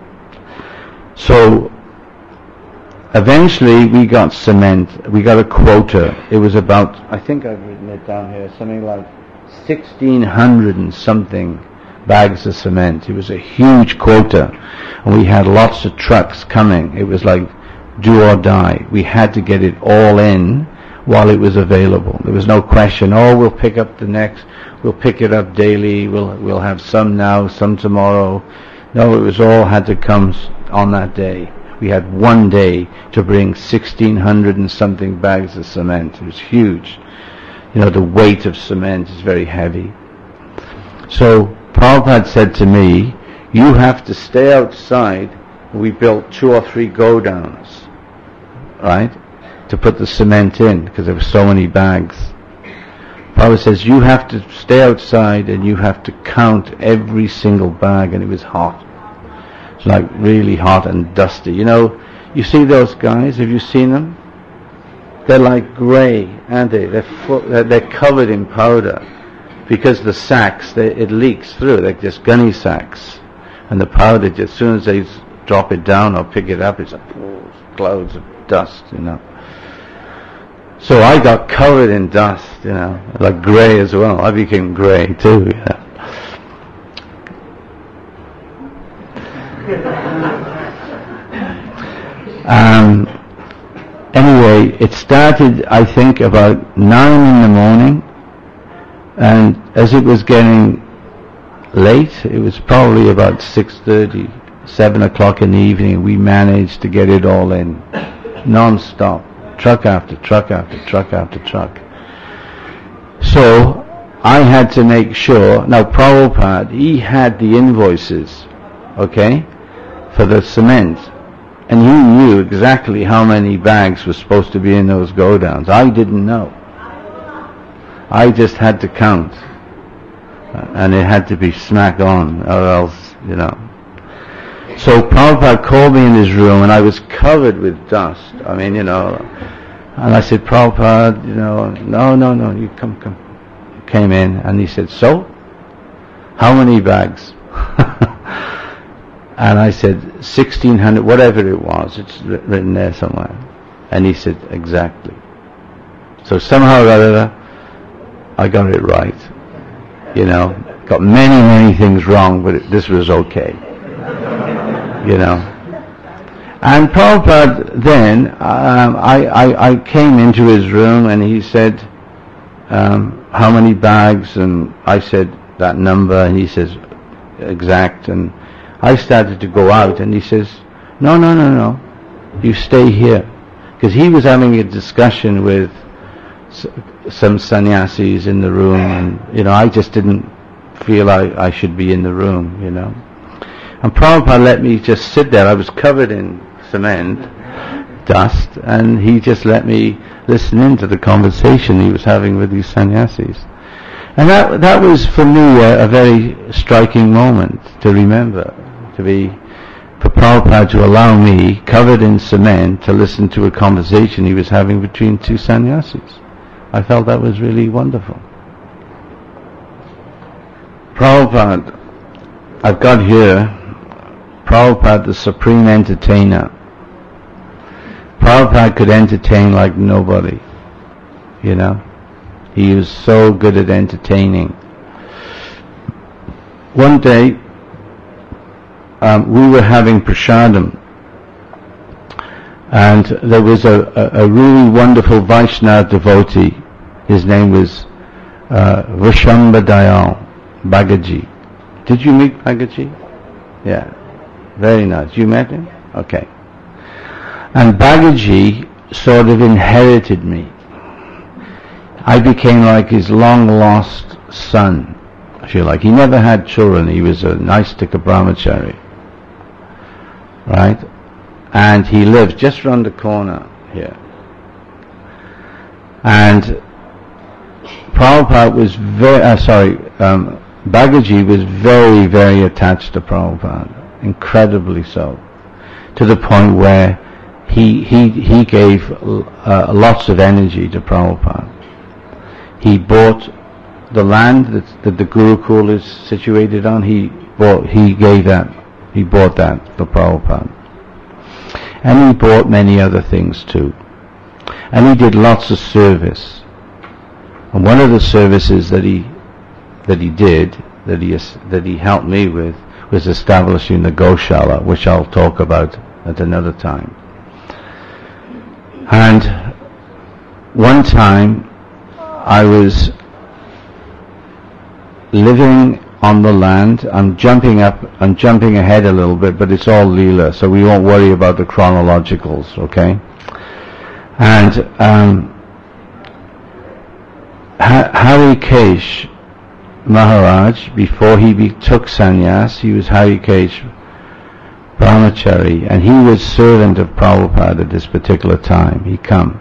So, eventually we got cement, we got a quota. It was about, I think I've written it down here, something like sixteen hundred and something bags of cement. It was a huge quota, and we had lots of trucks coming. It was like do or die. We had to get it all in while it was available. There was no question, oh, we'll pick up the next, we'll pick it up daily, we'll we'll have some now, some tomorrow. No, it was all had to come on that day. We had one day to bring sixteen hundred and something bags of cement. It was huge. You know, the weight of cement is very heavy. So Prabhupada said to me, you have to stay outside. We built two or three go-downs, right, to put the cement in, because there were so many bags. Prabhupada says, you have to stay outside and you have to count every single bag, and it was hot. It's like really hot and dusty. You know, you see those guys, have you seen them? They're like grey, aren't they? They're, full, they're, they're covered in powder. because the sacks, they, it leaks through, like just gunny sacks. And the powder, just, as soon as they s- drop it down or pick it up, it's like oh, clouds of dust, you know. So I got covered in dust, you know, like grey as well. I became grey too, you know. Um, anyway, it started, I think, about nine in the morning, and as it was getting late, it was probably about six thirty, seven o'clock in the evening, we managed to get it all in, non-stop, truck after truck after truck after truck. So I had to make sure, now Prabhupada, he had the invoices, okay, for the cement. And he knew exactly how many bags were supposed to be in those go-downs. I didn't know. I just had to count. And it had to be smack on, or else, you know. So Prabhupada called me in his room, and I was covered with dust. I mean, you know. And I said, Prabhupada, you know, no, no, no, you come, come. Came in, and he said, so? How many bags? And I said, sixteen hundred, whatever it was, it's written there somewhere. And he said, exactly. So somehow or other, I got it right. You know, got many, many things wrong, but it, this was okay. You know. And Prabhupada then, um, I, I, I came into his room and he said, um, how many bags? And I said that number, and he says, exact. And I started to go out, and he says, no, no, no, no, you stay here. Because he was having a discussion with s- some sannyasis in the room, and, you know, I just didn't feel I, I should be in the room, you know. And Prabhupada let me just sit there. I was covered in cement, dust, and he just let me listen in to the conversation he was having with these sannyasis. And that that was, for me, a, a very striking moment to remember. To be, for Prabhupada to allow me, covered in cement, to listen to a conversation he was having between two sannyasis. I felt that was really wonderful. Prabhupada, I've got here, Prabhupada the Supreme Entertainer. Prabhupada could entertain like nobody, you know. He was so good at entertaining. One day, Um, we were having prasadam, and there was a, a, a really wonderful Vaishnava devotee. His name was uh, Vishamba Dayal Bagaji. Did you meet Bagaji? Yeah, very nice. You met him? Okay. And Bagaji sort of inherited me. I became like his long-lost son, I feel like. He never had children. He was a Naistika brahmachari. Right? And he lived just round the corner here. And Prabhupada was very, uh, sorry, um, Bagaji was very, very attached to Prabhupada, incredibly so, to the point where he he he gave uh, lots of energy to Prabhupada. He bought the land that, that the Gurukul is situated on. He bought, he gave that. He bought that for Prabhupada. And he bought many other things too. And he did lots of service. And one of the services that he that he did, that he that he helped me with, was establishing the Goshala, which I'll talk about at another time. And one time I was living on the land. I'm jumping up, I'm jumping ahead a little bit, but it's all Leela, so we won't worry about the chronologicals, okay? And um, ha- Harikesh Maharaj, before he be- took sannyas, he was Harikesh Brahmachari, and he was servant of Prabhupada at this particular time. He come.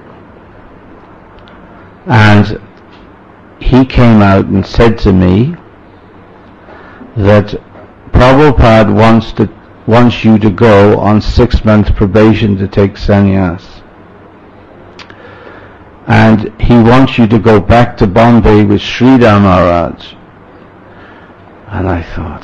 And he came out and said to me that Prabhupada wants to wants you to go on six months probation to take sannyas. and he wants you to go back to Bombay with Sridhar Maharaj. And I thought,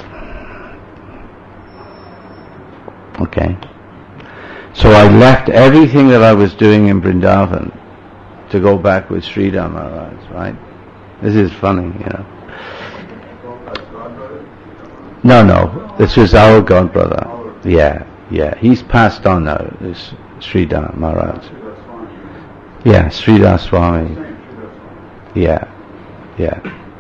okay. So I left everything that I was doing in Vrindavan to go back with Sridhar Maharaj, right? This is funny, you know. No, no, this was our godbrother. Yeah, yeah. He's passed on now, this Sridhar Maharaj. Yeah, Sridhar Swami. Yeah, yeah.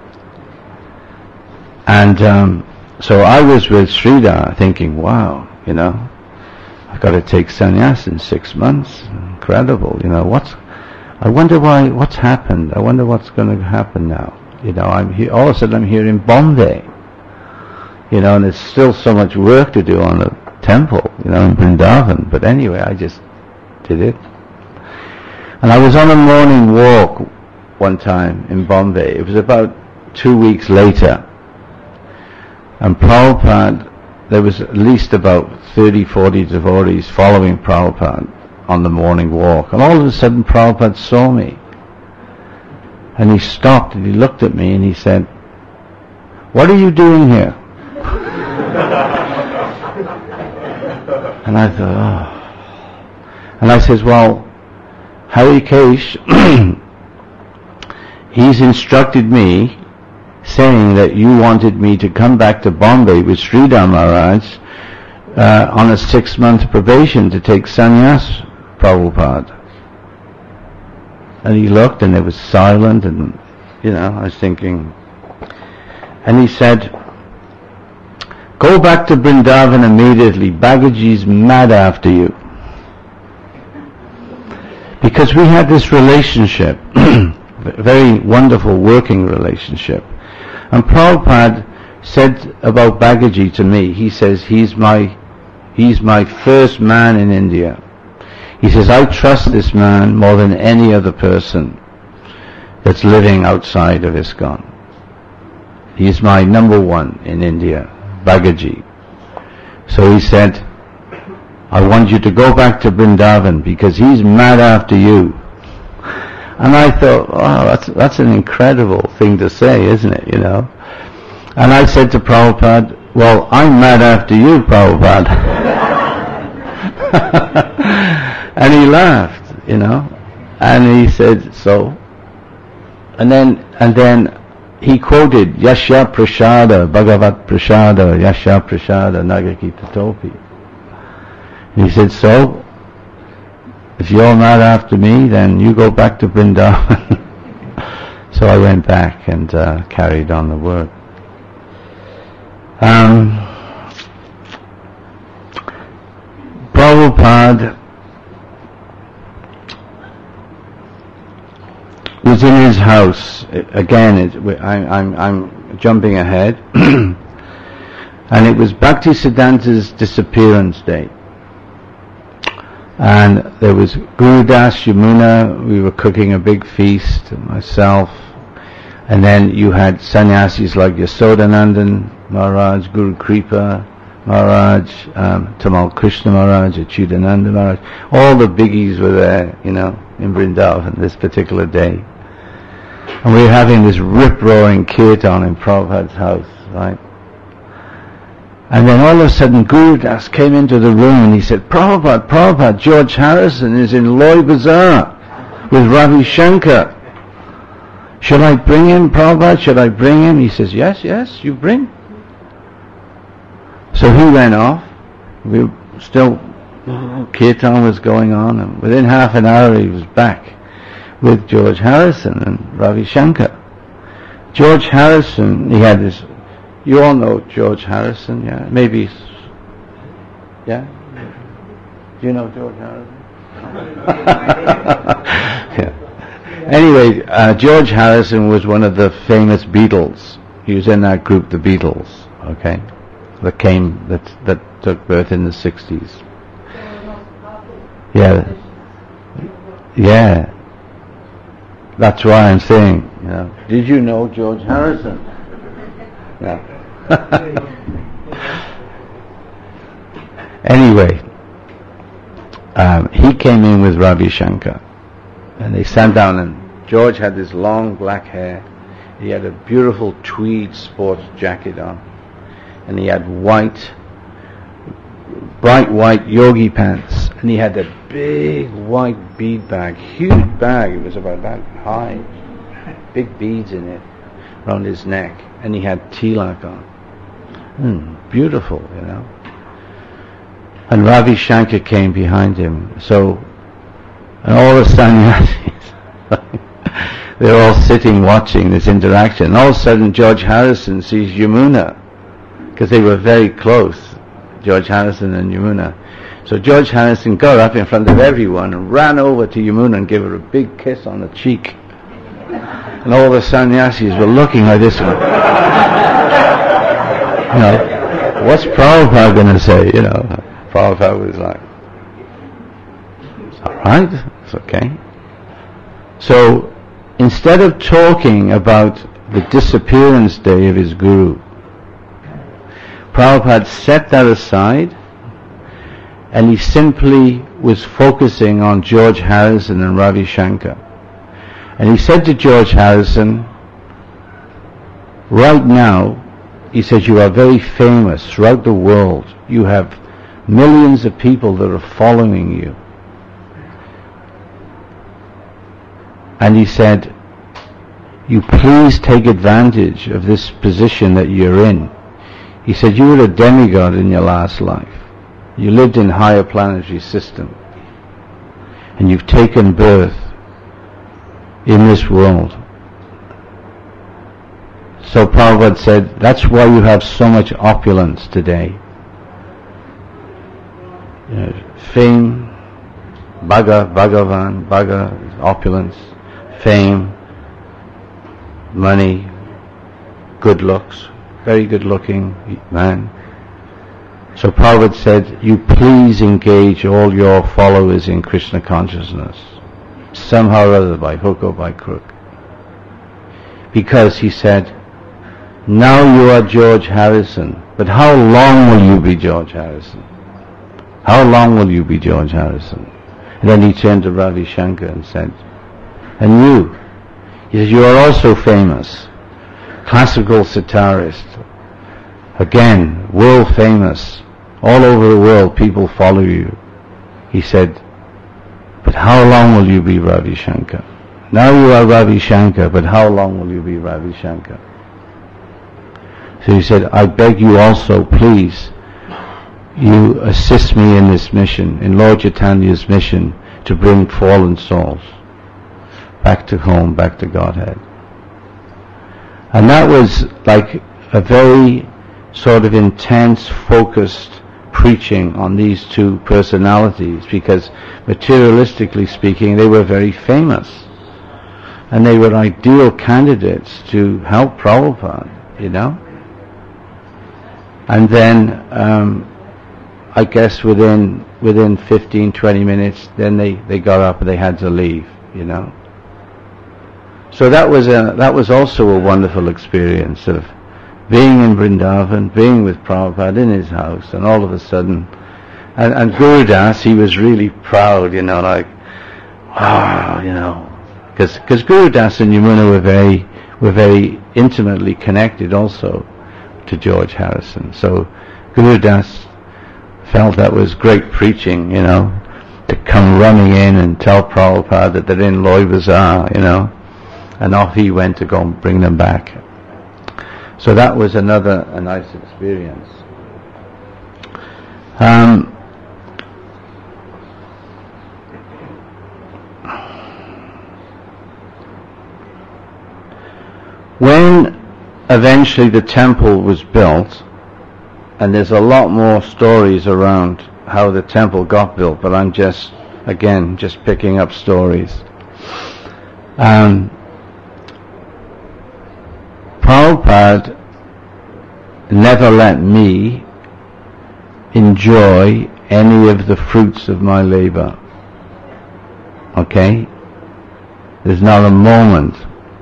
And um, so I was with Sridhar thinking, wow, you know, I've got to take sannyas in six months. Incredible, you know, what's, I wonder why, what's happened? I wonder what's going to happen now. You know, I'm here, all of a sudden I'm here in Bombay. You know, and there's still so much work to do on the temple, you know, in Vrindavan. But anyway, I just did it. And I was on a morning walk one time in Bombay. It was about two weeks later. And Prabhupada, there was at least about thirty, forty devotees following Prabhupada on the morning walk. And all of a sudden Prabhupada saw me. And he stopped and he looked at me and he said, "What are you doing here?" And I thought, oh. And I says, "Well, Harikesh, he's instructed me saying that you wanted me to come back to Bombay with Sridhar Maharaj uh, on a six-month probation to take sannyas, Prabhupada." And he looked and it was silent, and, you know, I was thinking, and he said, "Go back to Vrindavan immediately. Bagaji's mad after you." Because we had this relationship, very wonderful working relationship. And Prabhupada said about Bagaji to me, he says, he's my, he's my first man in India. He says, I trust this man more than any other person that's living outside of ISKCON. He's my number one in India, Bagaji. So he said, I want you to go back to Vrindavan because he's mad after you. And I thought, oh, that's, that's an incredible thing to say, isn't it, you know? And I said to Prabhupada, well, I'm mad after you, Prabhupada. And he laughed, you know, and he said, so. And then, and then he quoted, Yasya Prasada, Bhagavat Prasada, Yasya Prasada, Nagakita Topi. And he said, so, if you're mad after me, then you go back to Vrindavan. So I went back and uh, carried on the work. Um, Prabhupada was in his house. Again, it, I, I'm, I'm jumping ahead. And it was Bhaktisiddhanta's disappearance day. And there was Gurudas, Yamuna, we were cooking a big feast, myself, and then you had sannyasis like Yasodanandan Maharaj, Guru Kripa Maharaj, um, Tamal Krishna Maharaj, Achyutananda Maharaj, all the biggies were there, you know, in Vrindavan this particular day. And we were having this rip-roaring kirtan in Prabhupada's house, right? And then all of a sudden Gurudas came into the room and he said, Prabhupada, Prabhupada, George Harrison is in Loy Bazaar with Ravi Shankar. Should I bring him, Prabhupada? Should I bring him? He says, yes, yes, you bring. So he went off. We were still, kirtan was going on, and within half an hour he was back with George Harrison and Ravi Shankar. George Harrison, he had this, you all know George Harrison, yeah? Maybe, yeah? Do you know George Harrison? Yeah. Anyway, uh, George Harrison was one of the famous Beatles. He was in that group, the Beatles, okay? That came, that, that took birth in the sixties. Yeah. Yeah. That's why I'm saying, you know, did you know George Harrison? Yeah. Anyway, um, he came in with Ravi Shankar And they sat down, and George had this long black hair. He had a beautiful tweed sports jacket on, and he had white, bright white yogi pants, and he had a big white bead bag, huge bag. It was about that high, big beads in it around his neck, and he had tilak on. Mm, beautiful, you know. And Ravi Shankar came behind him. So, and all the sannyasis, they're all sitting watching this interaction. And all of a sudden, George Harrison sees Yamuna, because they were very close, George Harrison and Yamuna. So George Harrison got up in front of everyone and ran over to Yamuna and gave her a big kiss on the cheek. And all the sannyasis were looking like this. One. You know, what's Prabhupada going to say? You know, Prabhupada was like, it's all right, it's okay. So instead of talking about the disappearance day of his guru, Prabhupada set that aside, and he simply was focusing on George Harrison and Ravi Shankar. And he said to George Harrison, right now, he says, you are very famous throughout the world. You have millions of people that are following you. And he said, you please take advantage of this position that you're in. He said, you were a demigod in your last life. You lived in higher planetary system. And you've taken birth in this world. So Prabhupada said, that's why you have so much opulence today. You know, fame, Bhaga, Bhagavan, Bhaga, opulence, fame, money, good looks, very good looking man. So Prabhupada said, you please engage all your followers in Krishna consciousness, somehow or other, by hook or by crook. Because he said, now you are George Harrison, but how long will you be George Harrison? How long will you be George Harrison? And then he turned to Ravi Shankar and said, and you? He says, you are also famous, classical sitarist, again, world famous, all over the world people follow you. He said, but how long will you be Ravi Shankar? Now you are Ravi Shankar, but how long will you be Ravi Shankar? So he said, I beg you also, please, you assist me in this mission, in Lord Chaitanya's mission, to bring fallen souls back to home, back to Godhead. And that was like a very sort of intense, focused preaching on these two personalities, because materialistically speaking, they were very famous. And they were ideal candidates to help Prabhupada, you know. And then, um, I guess within within fifteen, twenty minutes, then they, they got up and they had to leave, you know. So that was a that was also a wonderful experience of being in Vrindavan, being with Prabhupada in his house, and all of a sudden, and, and Guru Das, he was really proud, you know, like, wow, you know, because because Guru Das and Yamuna were very were very intimately connected also to George Harrison. So Guru Das felt that was great preaching, you know, to come running in and tell Prabhupada that they're in Loy Bazaar, you know, and off he went to go and bring them back. So that was another a nice experience. Um, when eventually the temple was built, and there's a lot more stories around how the temple got built, but I'm just, again, just picking up stories. Um, Prabhupada never let me enjoy any of the fruits of my labor. Okay? There's not a moment.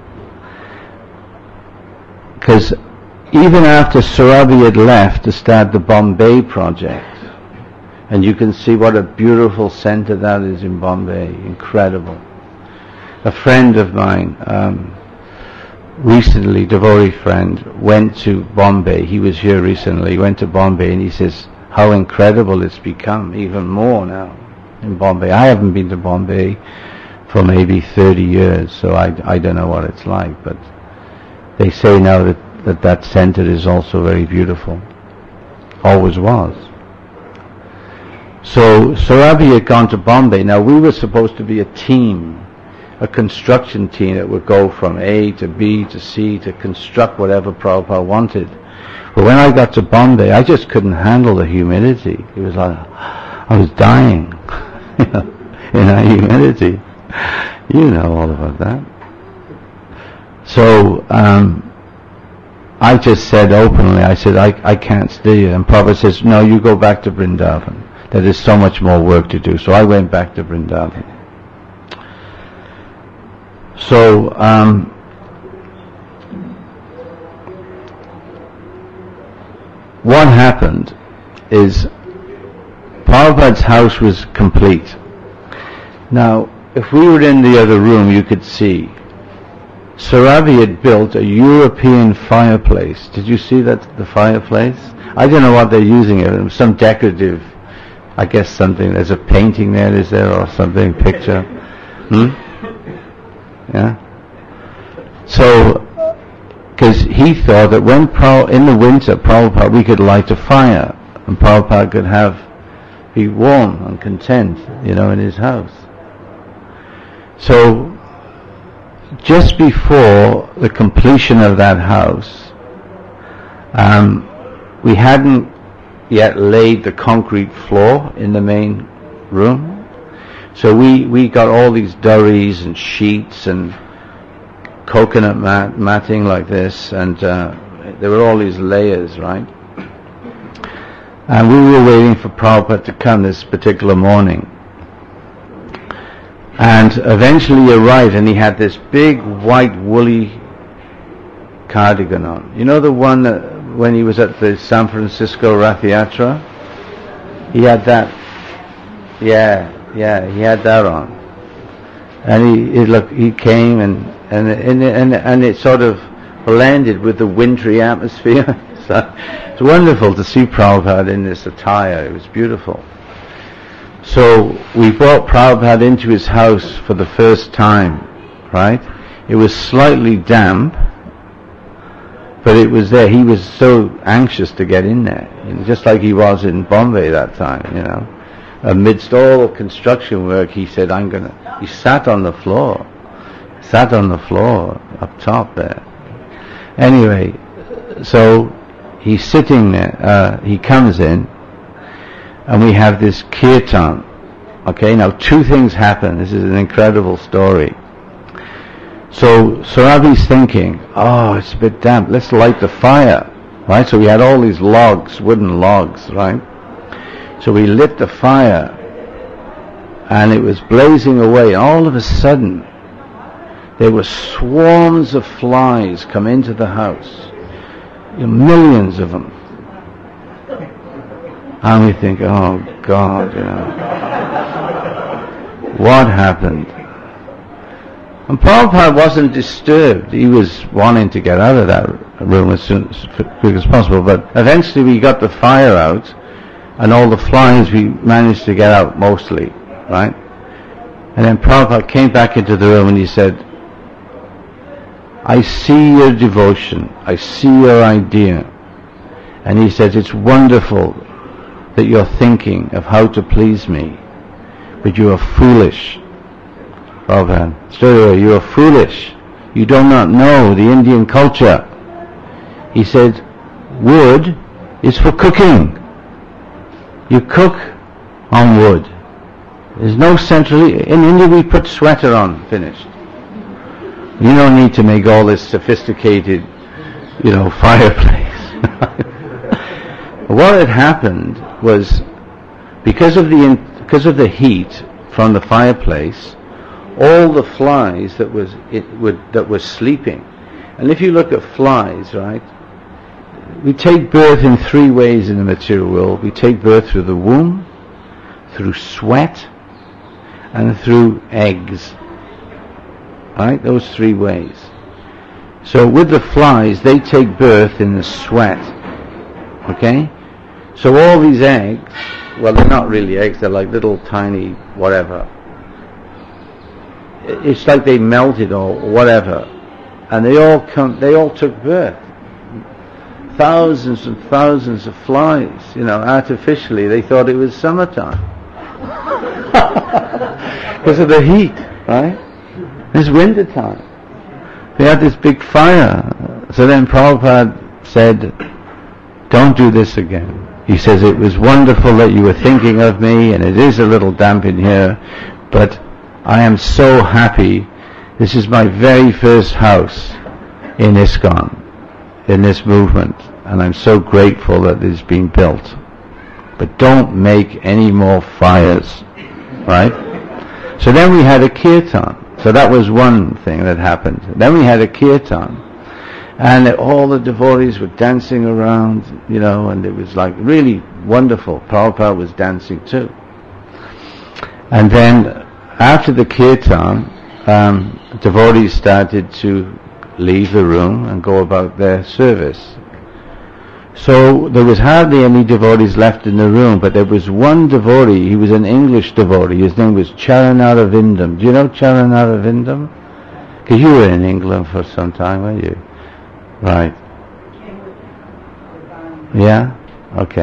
Because even after Surabhi had left to start the Bombay project, and you can see what a beautiful center that is in Bombay, incredible. a friend of mine, um, recently, devotee friend, went to Bombay. He was here recently, went to Bombay, and he says how incredible it's become, even more now in Bombay. I haven't been to Bombay for maybe thirty years, so I, I don't know what it's like, but they say now that that, that center is also very beautiful. Always was. So Surabhi had gone to Bombay. Now we were supposed to be a team, a construction team that would go from A to B to C to construct whatever Prabhupada wanted. But when I got to Bombay, I just couldn't handle the humidity. It was like, I was dying in that humidity. You know all about that. So um, I just said openly, I said, I, I can't stay here. And Prabhupada says, no, you go back to Vrindavan. There is so much more work to do. So I went back to Vrindavan. So um, what happened is Prabhupada's house was complete. Now, if we were in the other room, you could see Surabhi had built a European fireplace. Did you see that, the fireplace? I don't know what they're using it. It was some decorative, I guess something. There's a painting there, is there, or something, picture? Hmm? Yeah? So, because he thought that when, Prabh- in the winter, Prabhupada, we could light a fire, and Prabhupada could have, be warm and content, you know, in his house. So, just before the completion of that house, um, we hadn't yet laid the concrete floor in the main room. So we, we got all these durries and sheets and coconut mat, matting like this, and uh, there were all these layers, right? And we were waiting for Prabhupada to come this particular morning. And eventually he arrived, and he had this big white woolly cardigan on. You know the one that when he was at the San Francisco Rath Yatra? He had that, yeah, yeah, he had that on. And he, he look, he came and, and, and, and, and it sort of blended with the wintry atmosphere. So it's wonderful to see Prabhupada in this attire. It was beautiful. So we brought Prabhupada into his house for the first time, right? It was slightly damp, but it was there. He was so anxious to get in there, you know, just like he was in Bombay that time, you know. Amidst all the construction work, he said, I'm going to... He sat on the floor, sat on the floor up top there. Anyway, so he's sitting there, uh, he comes in, and we have this kirtan. Okay, now two things happen. This is an incredible story. So Surabhi's thinking, oh, it's a bit damp, let's light the fire, right? So we had all these logs, wooden logs, right? So we lit the fire, and it was blazing away. All of a sudden, there were swarms of flies come into the house, you know, millions of them. And we think, oh God, you know, what happened? And Prabhupada wasn't disturbed. He was wanting to get out of that room as soon as quick as possible. But eventually we got the fire out, and all the flies we managed to get out mostly, right? And then Prabhupada came back into the room and he said, I see your devotion, I see your idea. And he said, it's wonderful that you're thinking of how to please me, but you are foolish. Prabhupada, straight away, you are foolish. You do not know the Indian culture. He said, wood is for cooking. You cook on wood. There's no central... In India we put sweater on, finished. You don't need to make all this sophisticated, you know, fireplace. What had happened was, because of the because of the heat from the fireplace, all the flies that was it would that were sleeping. And if you look at flies, right, we take birth in three ways in the material world. We take birth through the womb, through sweat, and through eggs. right? Those three ways. So with the flies, they take birth in the sweat, okay? So all these eggs, well, they're not really eggs, they're like little tiny whatever. It's like they melted or whatever, and they all come, they all took birth. Thousands and thousands of flies, you know, artificially, they thought it was summertime. Because of the heat, right? It's winter time. They had this big fire. So then Prabhupada said, don't do this again. He says, it was wonderful that you were thinking of me, and it is a little damp in here, but I am so happy. This is my very first house in ISKCON, in this movement, and I'm so grateful that it's been built. But don't make any more fires, right? So then we had a kirtan. So that was one thing that happened. Then we had a kirtan, and all the devotees were dancing around, you know, and it was like really wonderful. Prabhupada was dancing too. And then after the kirtan, um, devotees started to leave the room and go about their service. So there was hardly any devotees left in the room, but there was one devotee. He was an English devotee. His name was Charanarvindam. Do you know Charanarvindam? Because you were in England for some time, weren't you? Right. Yeah? Okay.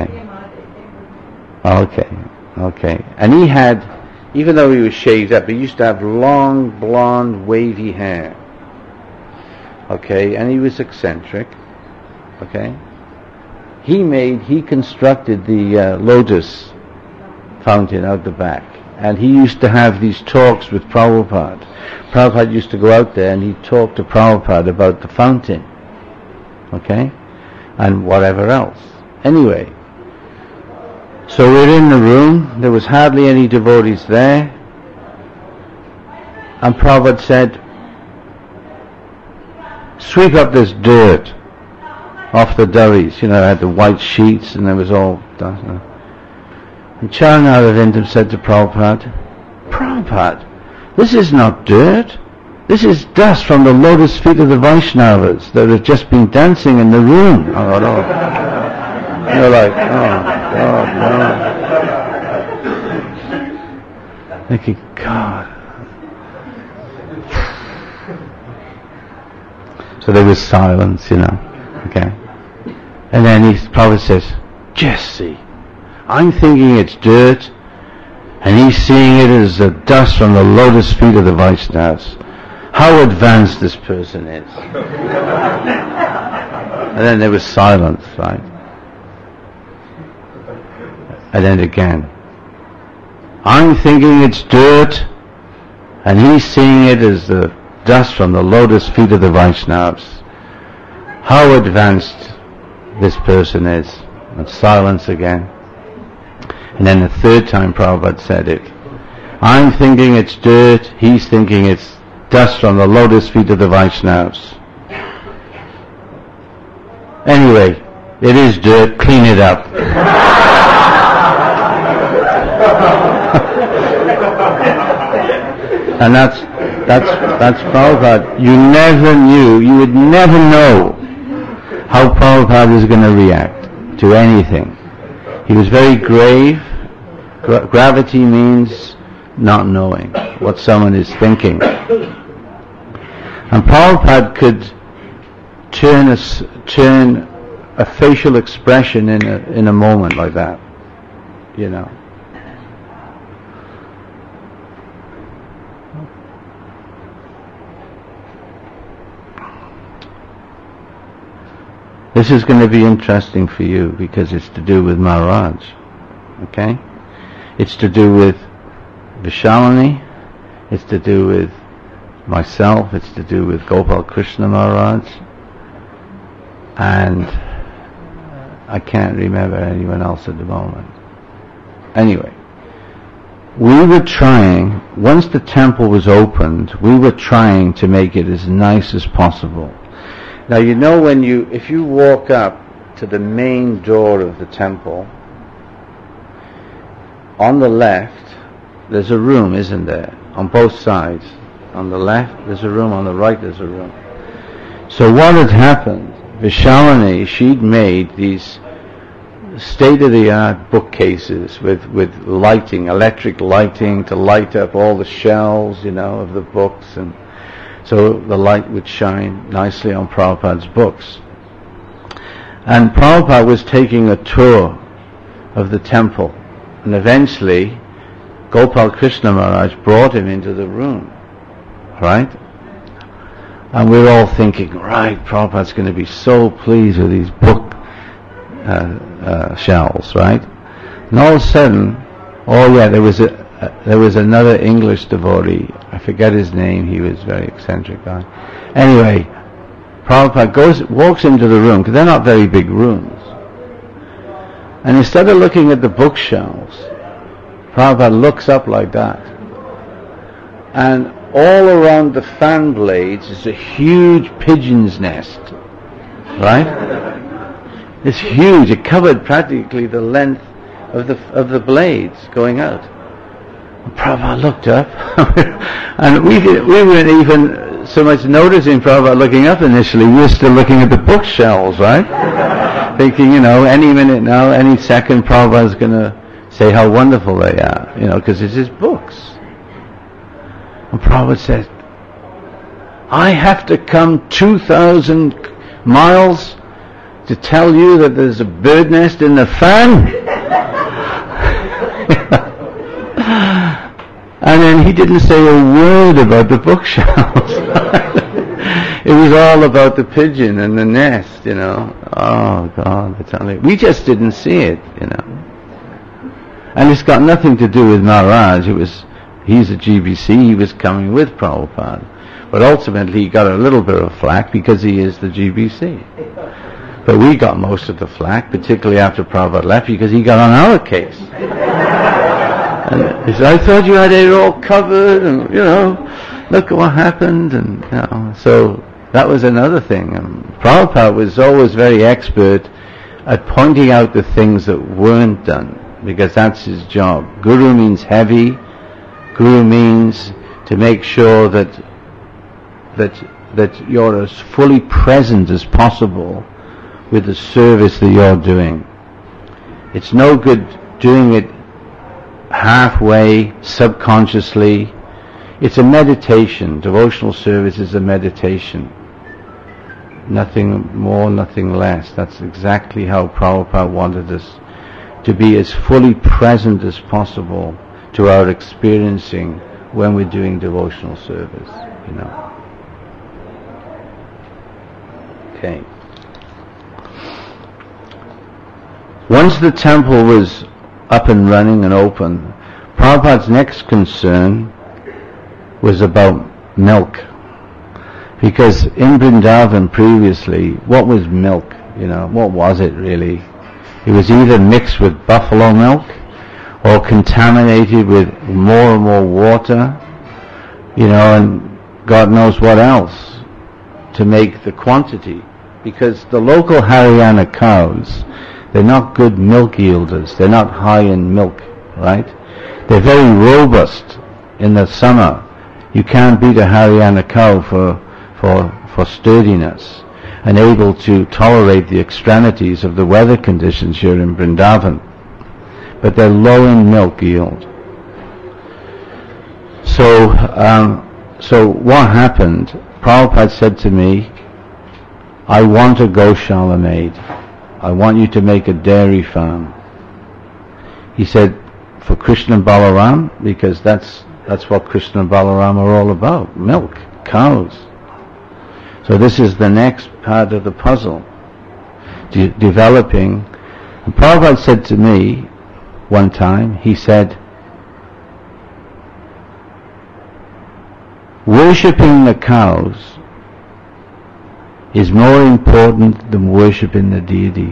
Okay. Okay. And he had, even though he was shaved up, he used to have long, blonde, wavy hair. Okay. And he was eccentric. Okay. He made, he constructed the uh, lotus fountain out the back. And he used to have these talks with Prabhupada. Prabhupada used to go out there and he'd talk to Prabhupada about the fountain. Okay? And whatever else. Anyway, so we're in the room. There was hardly any devotees there. And Prabhupada said, sweep up this dirt off the durries. You know, I had the white sheets and there was all dust. And Charanarvindam said to Prabhupada, Prabhupada, this is not dirt. This is dust from the lotus feet of the Vaishnavas that have just been dancing in the room. I thought, oh. You're like, oh, God, no. Thinking, God. So there was silence, you know. Okay. And then he Prabhupada says, Jesse, I'm thinking it's dirt, and he's seeing it as the dust from the lotus feet of the Vaishnavas. How advanced this person is. And then there was silence, right? And then again, I'm thinking it's dirt, and he's seeing it as the dust from the lotus feet of the Vaishnavas. How advanced this person is. And silence again. And then the third time Prabhupada said it. I'm thinking it's dirt, he's thinking it's dust from the lotus feet of the Vaishnavas. Anyway, it is dirt, clean it up. And that's that's that's Prabhupada. You never knew, you would never know how Prabhupada is going to react to anything. He was very grave. Gra- gravity means not knowing what someone is thinking. And Prabhupada could turn a, turn a facial expression in a, in a moment like that, you know. This is going to be interesting for you because it's to do with Maharaj, okay? It's to do with Vishalini, it's to do with myself, it's to do with Gopal Krishna Maharaj, and I can't remember anyone else at the moment. Anyway, we were trying, once the temple was opened, we were trying to make it as nice as possible. Now you know when you, if you walk up to the main door of the temple, on the left, there's a room, isn't there, on both sides. On the left there's a room, on the right there's a room. So what had happened, Vishalini, she'd made these state-of-the-art bookcases with, with lighting, electric lighting to light up all the shelves, you know, of the books, and so the light would shine nicely on Prabhupada's books. And Prabhupada was taking a tour of the temple, and eventually Gopal Krishna Maharaj brought him into the room, right? And we're all thinking, right, Prabhupada's going to be so pleased with these book uh, uh, shelves, right? And all of a sudden, oh yeah, there was a uh, there was another English devotee. I forget his name. He was a very eccentric guy. Anyway, Prabhupada goes walks into the room because they're not very big rooms. And instead of looking at the bookshelves, Prabhupada looks up like that, and all around the fan blades is a huge pigeon's nest, right? It's huge. It covered practically the length of the of the blades going out. And Prabhupada looked up, and we we weren't even so much noticing Prabhupada looking up initially. We were still looking at the bookshelves, right? Thinking, you know, any minute now, any second, Prabhupada's going to say how wonderful they are, you know, because it's his books. And Prabhupada said, I have to come two thousand miles to tell you that there's a bird nest in the fan? And then he didn't say a word about the bookshelves. It was all about the pigeon and the nest, you know. Oh God, I tell you. We just didn't see it, you know. And it's got nothing to do with Maharaj. It was, he's a G B C, he was coming with Prabhupada. But ultimately he got a little bit of flack because he is the G B C. But we got most of the flack, particularly after Prabhupada left, because he got on our case. And he said, I thought you had it all covered, and, you know, look what happened, and, you know, so that was another thing. And Prabhupada was always very expert at pointing out the things that weren't done, because that's his job. Guru means heavy. Guru means to make sure that that that you're as fully present as possible with the service that you're doing. It's no good doing it halfway, subconsciously. It's a meditation. Devotional service is a meditation. Nothing more, nothing less. That's exactly how Prabhupada wanted us to be, as fully present as possible to our experiencing when we're doing devotional service, you know. Okay. Once the temple was up and running and open, Prabhupada's next concern was about milk. Because in Vrindavan previously, what was milk? You know, what was it really? It was either mixed with buffalo milk or contaminated with more and more water, you know, and God knows what else to make the quantity. Because the local Haryana cows, they're not good milk yielders. They're not high in milk, right? They're very robust in the summer. You can't beat a Haryana cow for for for sturdiness and able to tolerate the extremities of the weather conditions here in Vrindavan. But they're low in milk yield. So, um, so what happened? Prabhupada said to me, I want a Goshala made. I want you to make a dairy farm. He said, for Krishna and Balaram, because that's that's what Krishna and Balaram are all about, milk, cows. So this is the next part of the puzzle, de- developing. And Prabhupada said to me one time, he said, worshipping the cows is more important than worshipping the deity.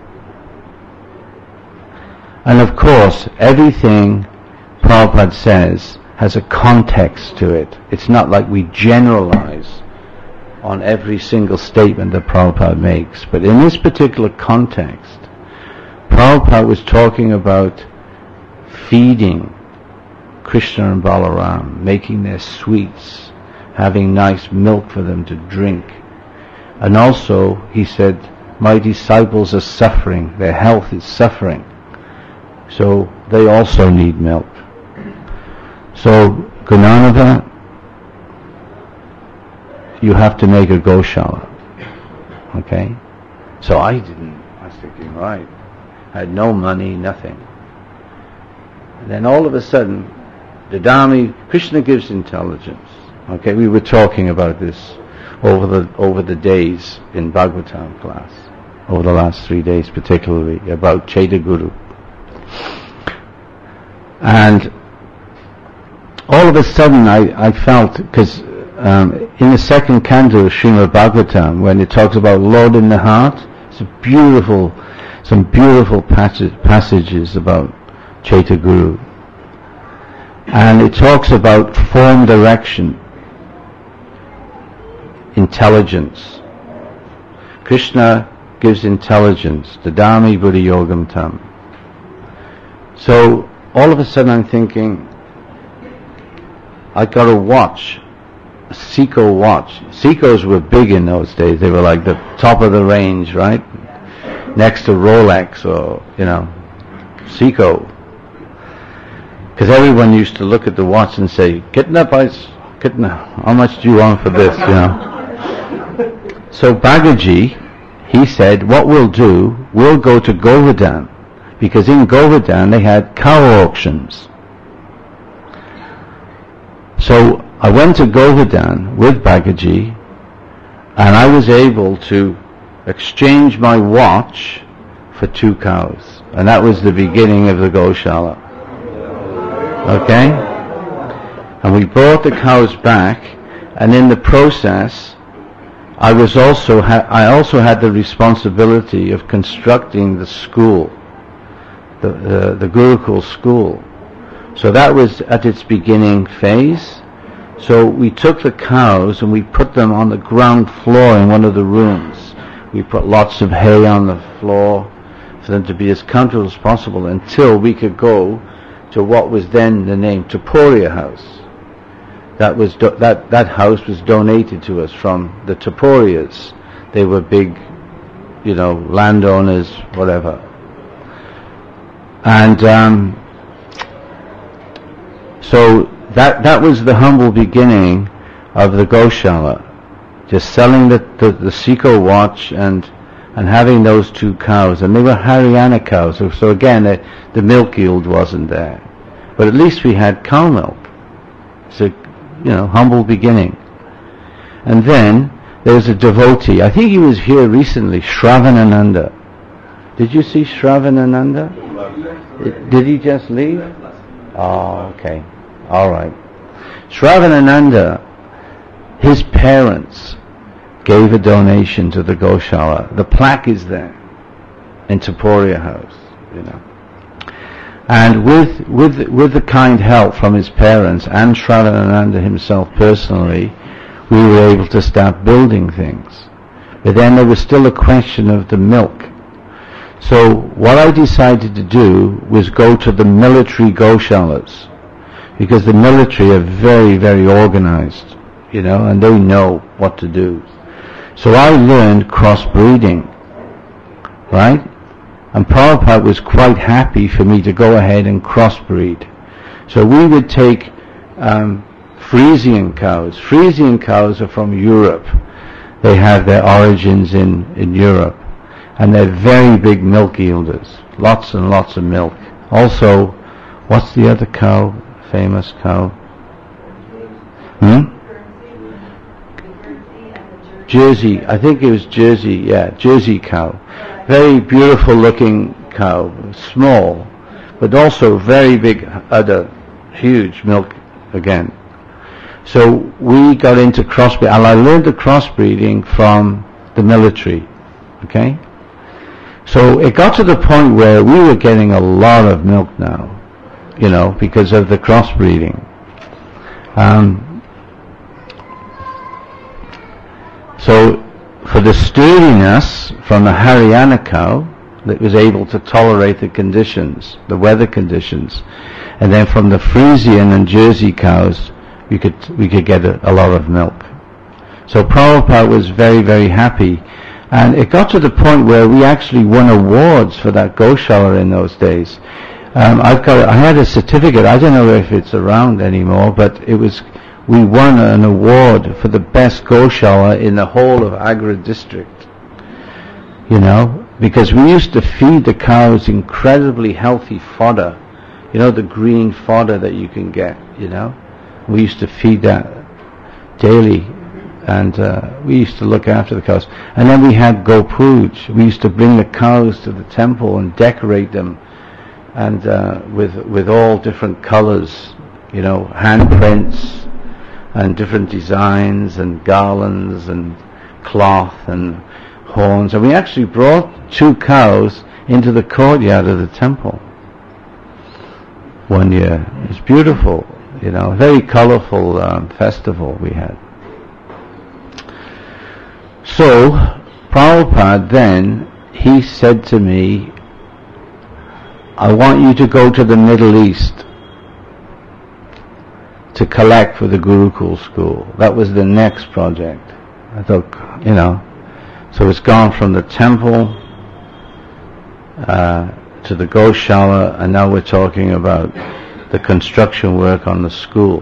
And of course, everything Prabhupada says has a context to it. It's not like we generalize on every single statement that Prabhupada makes. But in this particular context, Prabhupada was talking about feeding Krishna and Balaram, making their sweets having nice milk for them to drink. And also, he said, my disciples are suffering, their health is suffering, so they also need milk. So, Gunanava, you have to make a Goshala. Okay? So I didn't, I was thinking, right, I had no money, nothing. And then all of a sudden, the Dhammi, Krishna gives intelligence. Okay, we were talking about this over the over the days in Bhagavatam class, over the last three days particularly, about Chaitaguru. And all of a sudden I, I felt, because um, in the second canto of Srimad Bhagavatam, when it talks about Lord in the heart, it's a beautiful, some beautiful passage, passages about Chaitaguru. And it talks about form direction, intelligence. Krishna gives intelligence, the Dhammi Buddha Yogam Tam. So all of a sudden I'm thinking, I got a watch, a Seiko watch. Seikos were big in those days. They were like the top of the range, right? Next to Rolex or, you know, Seiko. Because everyone used to look at the watch and say, Kitna price, Kitna, how much do you want for this, you know? So Bhagaji, he said, what we'll do, we'll go to Govardhan, because in Govardhan they had cow auctions. So I went to Govardhan with Bhagaji, and I was able to exchange my watch for two cows. And that was the beginning of the Goshala. Okay? And we brought the cows back, and in the process, I was also ha- I also had the responsibility of constructing the school, the uh, the Gurukul school. So that was at its beginning phase. So we took the cows and we put them on the ground floor in one of the rooms. We put lots of hay on the floor for them to be as comfortable as possible until we could go to what was then the name Taporia House. That was do- that that house was donated to us from the Taporias. They were big, you know, landowners, whatever. And um, so that that was the humble beginning of the Goshala. Just selling the the, the Seiko watch and and having those two cows, and they were Haryana cows. So, so again, the, the milk yield wasn't there, but at least we had cow milk. So, you know, humble beginning. And then there was a devotee. I think he was here recently, Shravanananda. Did you see Shravanananda? Did he just leave? Oh, okay. All right. Shravanananda, his parents gave a donation to the Goshala. The plaque is there in Taporia House, you know. And with with with the kind help from his parents and Shravanananda himself personally, we were able to start building things. But then there was still a question of the milk. So what I decided to do was go to the military Goshalas, because the military are very, very organized, you know, and they know what to do. So I learned crossbreeding, right? And Prabhupada was quite happy for me to go ahead and crossbreed. So we would take um, Frisian cows. Frisian cows are from Europe. They have their origins in, in Europe. And they're very big milk yielders. Lots and lots of milk. Also, what's the other cow, famous cow? Hmm? Jersey, I think it was Jersey, yeah, Jersey cow. Very beautiful looking cow, small, but also very big udder, huge milk again. So we got into crossbreeding, and I learned the crossbreeding from the military, okay? So it got to the point where we were getting a lot of milk now, you know, because of the crossbreeding. Um, So, for the sturdiness from the Haryana cow that was able to tolerate the conditions, the weather conditions, and then from the Frisian and Jersey cows, we could we could get a, a lot of milk. So Prabhupada was very, very happy. And it got to the point where we actually won awards for that Goshala in those days. Um, I've got, I had a certificate, I don't know if it's around anymore, but it was, we won an award for the best Goshala in the whole of Agra district. You know, because we used to feed the cows incredibly healthy fodder. You know, the green fodder that you can get, you know. We used to feed that daily. And uh, we used to look after the cows. And then we had Gopuj. We used to bring the cows to the temple and decorate them, and uh, with with all different colors, you know, handprints and different designs and garlands and cloth and horns. And we actually brought two cows into the courtyard of the temple one year. It was beautiful, you know, a very colorful um, festival we had. So, Prabhupada then, he said to me, I want you to go to the Middle East to collect for the Gurukul school. That was the next project. I thought, you know, so it's gone from the temple uh, to the Goshala, and now we're talking about the construction work on the school.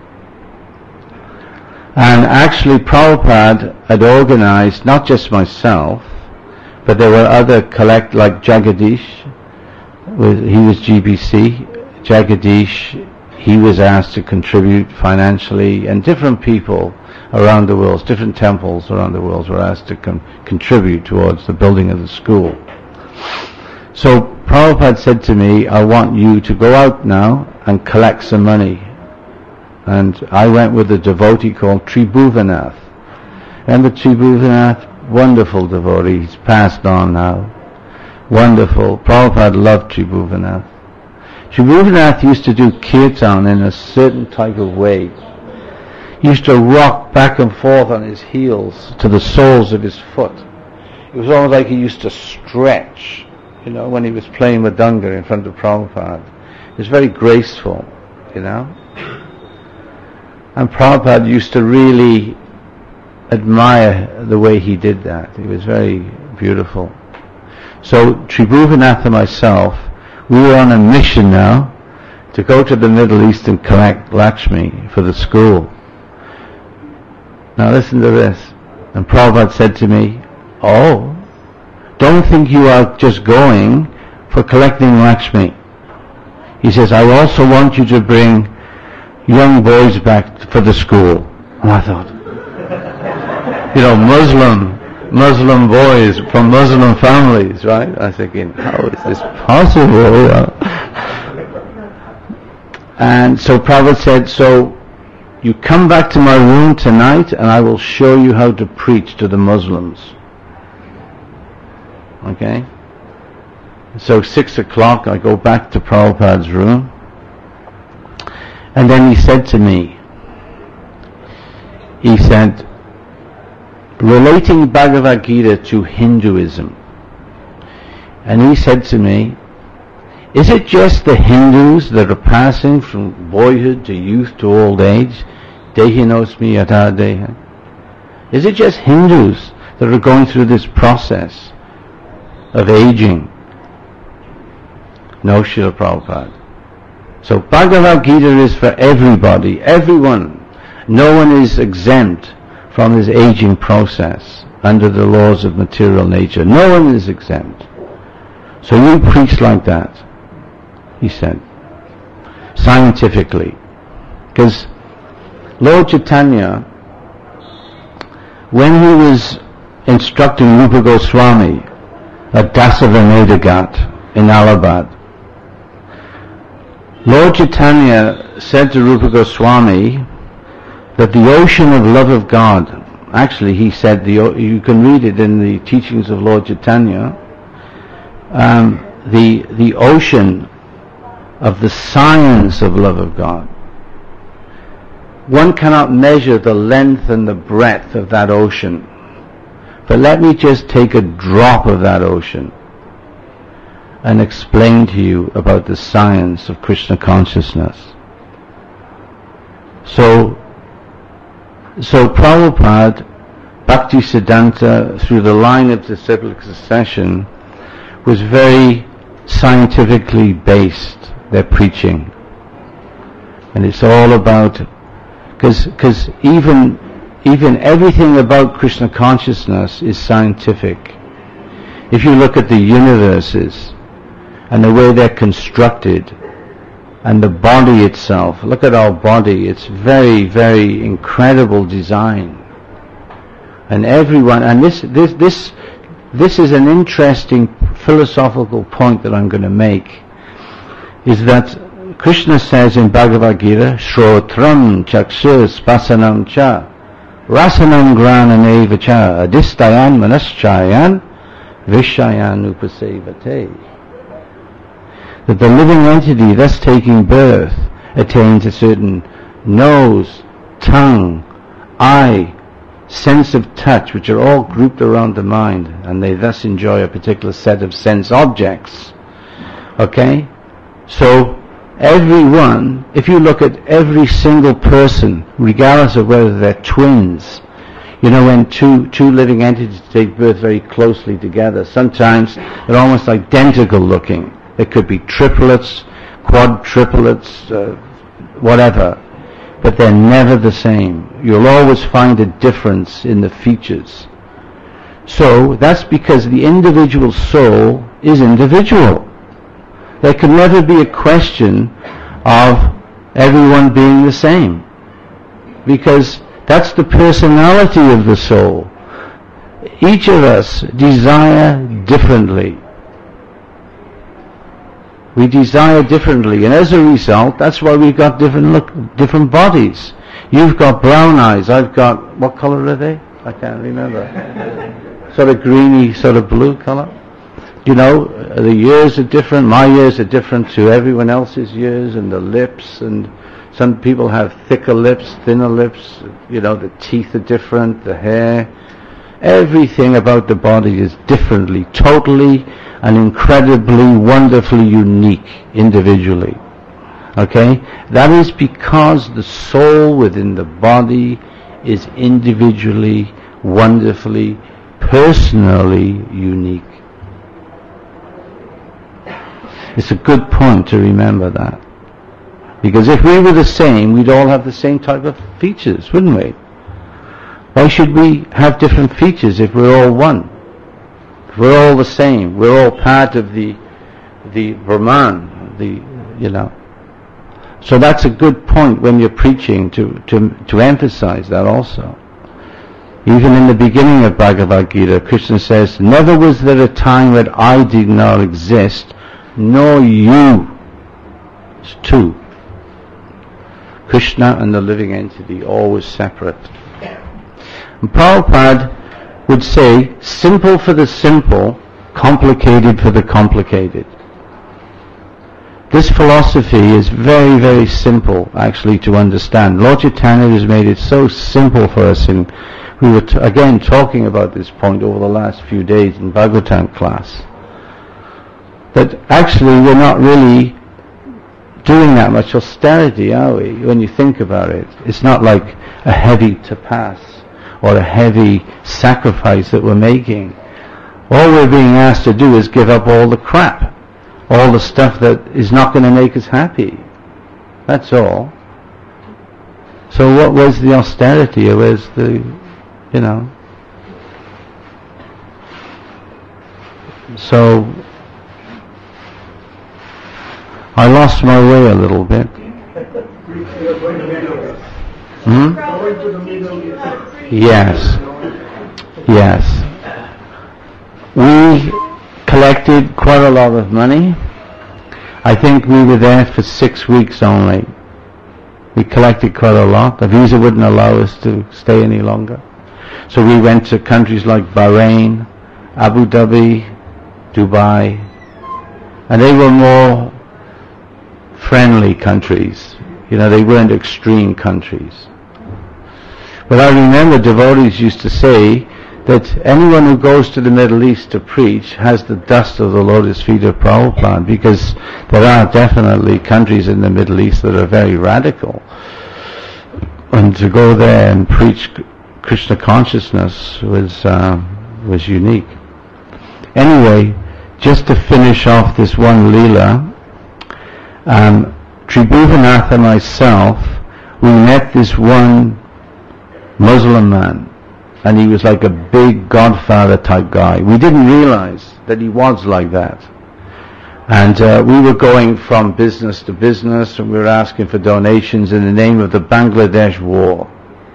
And actually Prabhupada had organized, not just myself, but there were other collect, like Jagadish, he was G B C, Jagadish, he was asked to contribute financially, and different people around the world, different temples around the world were asked to con- contribute towards the building of the school. So Prabhupada said to me, I want you to go out now and collect some money. And I went with a devotee called Tribhuvanath. Remember Tribhuvanath? Wonderful devotee. He's passed on now. Wonderful. Prabhupada loved Tribhuvanath. Tribhuvanath used to do kirtan in a certain type of way. He used to rock back and forth on his heels to the soles of his foot. It was almost like he used to stretch, you know, when he was playing Madanga in front of Prabhupada. It was very graceful, you know. And Prabhupada used to really admire the way he did that. It was very beautiful. So Tribhuvanath and myself, we were on a mission now to go to the Middle East and collect Lakshmi for the school. Now listen to this. And Prabhupada said to me, oh, don't think you are just going for collecting Lakshmi. He says, I also want you to bring young boys back for the school. And I thought, you know, Muslim, Muslim boys from Muslim families, right? I was thinking, how is this possible? And so Prabhupada said, so you come back to my room tonight and I will show you how to preach to the Muslims. Okay? So six o'clock I go back to Prabhupada's room. And then he said to me, he said, relating Bhagavad Gita to Hinduism, and he said to me, is it just the Hindus that are passing from boyhood to youth to old age? Dehinosmi yata deha. Is it just Hindus that are going through this process of aging? No, Srila Prabhupada. So Bhagavad Gita is for everybody, everyone. No one is exempt from this aging process under the laws of material nature. No one is exempt. So you preach like that, he said, scientifically. Because Lord Chaitanya, when he was instructing Rupa Goswami at Dasavameda Ghat in Allahabad, Lord Chaitanya said to Rupa Goswami that the ocean of love of God, actually he said, the, you can read it in the teachings of Lord Chaitanya, um, the, the ocean of the science of love of God. One cannot measure the length and the breadth of that ocean, but let me just take a drop of that ocean and explain to you about the science of Krishna consciousness. So, so Prabhupada, Bhaktisiddhanta, through the line of disciplic succession, was very scientifically based, their preaching. And it's all about, because even, even everything about Krishna consciousness is scientific. If you look at the universes and the way they're constructed, and the body itself, look at our body, it's very, very incredible design. And everyone, and this, this, this, this is an interesting philosophical point that I'm going to make, is that Krishna says in Bhagavad Gita, Shrotram chakshus pasanam cha, rasanam grananeva cha, adistayan manaschayan, vishayan upasevate. That the living entity thus taking birth attains a certain nose, tongue, eye, sense of touch, which are all grouped around the mind, and they thus enjoy a particular set of sense objects. Okay? So, everyone, if you look at every single person, regardless of whether they're twins, you know, when two, two living entities take birth very closely together, sometimes they're almost identical looking. They could be triplets, quadruplets, uh, whatever, but they're never the same. You'll always find a difference in the features. So that's because the individual soul is individual. There can never be a question of everyone being the same, because that's the personality of the soul. Each of us desire differently. We desire differently, and as a result, that's why we've got different look, different bodies. You've got brown eyes, I've got, what color are they? I can't remember. Sort of greeny, sort of blue color. You know, the ears are different, my ears are different to everyone else's ears, and the lips, and some people have thicker lips, thinner lips, you know, the teeth are different, the hair. Everything about the body is differently, totally and incredibly, wonderfully unique individually. Okay? That is because the soul within the body is individually, wonderfully, personally unique. It's a good point to remember that. Because if we were the same, we'd all have the same type of features, wouldn't we? Why should we have different features if we're all one? If we're all the same, we're all part of the the Brahman, the, you know. So that's a good point when you're preaching to, to, to emphasize that also. Even in the beginning of Bhagavad Gita, Krishna says, never was there a time when I did not exist, nor you. It's two. Krishna and the living entity, always separate. And Prabhupada would say, simple for the simple, complicated for the complicated. This philosophy is very, very simple, actually, to understand. Lord Chaitanya has made it so simple for us, and we were, t- again, talking about this point over the last few days in Bhagavatam class, that actually we're not really doing that much austerity, are we, when you think about it? It's not like a heavy tapas or a heavy sacrifice that we're making. All we're being asked to do is give up all the crap, all the stuff that is not going to make us happy. That's all. So what was the austerity, or where's the, you know? So I lost my way a little bit. Hmm? Yes. Yes. We collected quite a lot of money. I think we were there for six weeks only. We collected quite a lot. The visa wouldn't allow us to stay any longer. So we went to countries like Bahrain, Abu Dhabi, Dubai, and they were more friendly countries. You know, they weren't extreme countries. But I remember devotees used to say that anyone who goes to the Middle East to preach has the dust of the lotus feet of Prabhupada, because there are definitely countries in the Middle East that are very radical. and to go there and preach Krishna consciousness was uh, was unique. Anyway, just to finish off this one Leela, um, Tribhuvanath and myself, we met this one Muslim man, and he was like a big Godfather type guy. We didn't realize that he was like that. And uh, we were going from business to business, and we were asking for donations in the name of the Bangladesh war.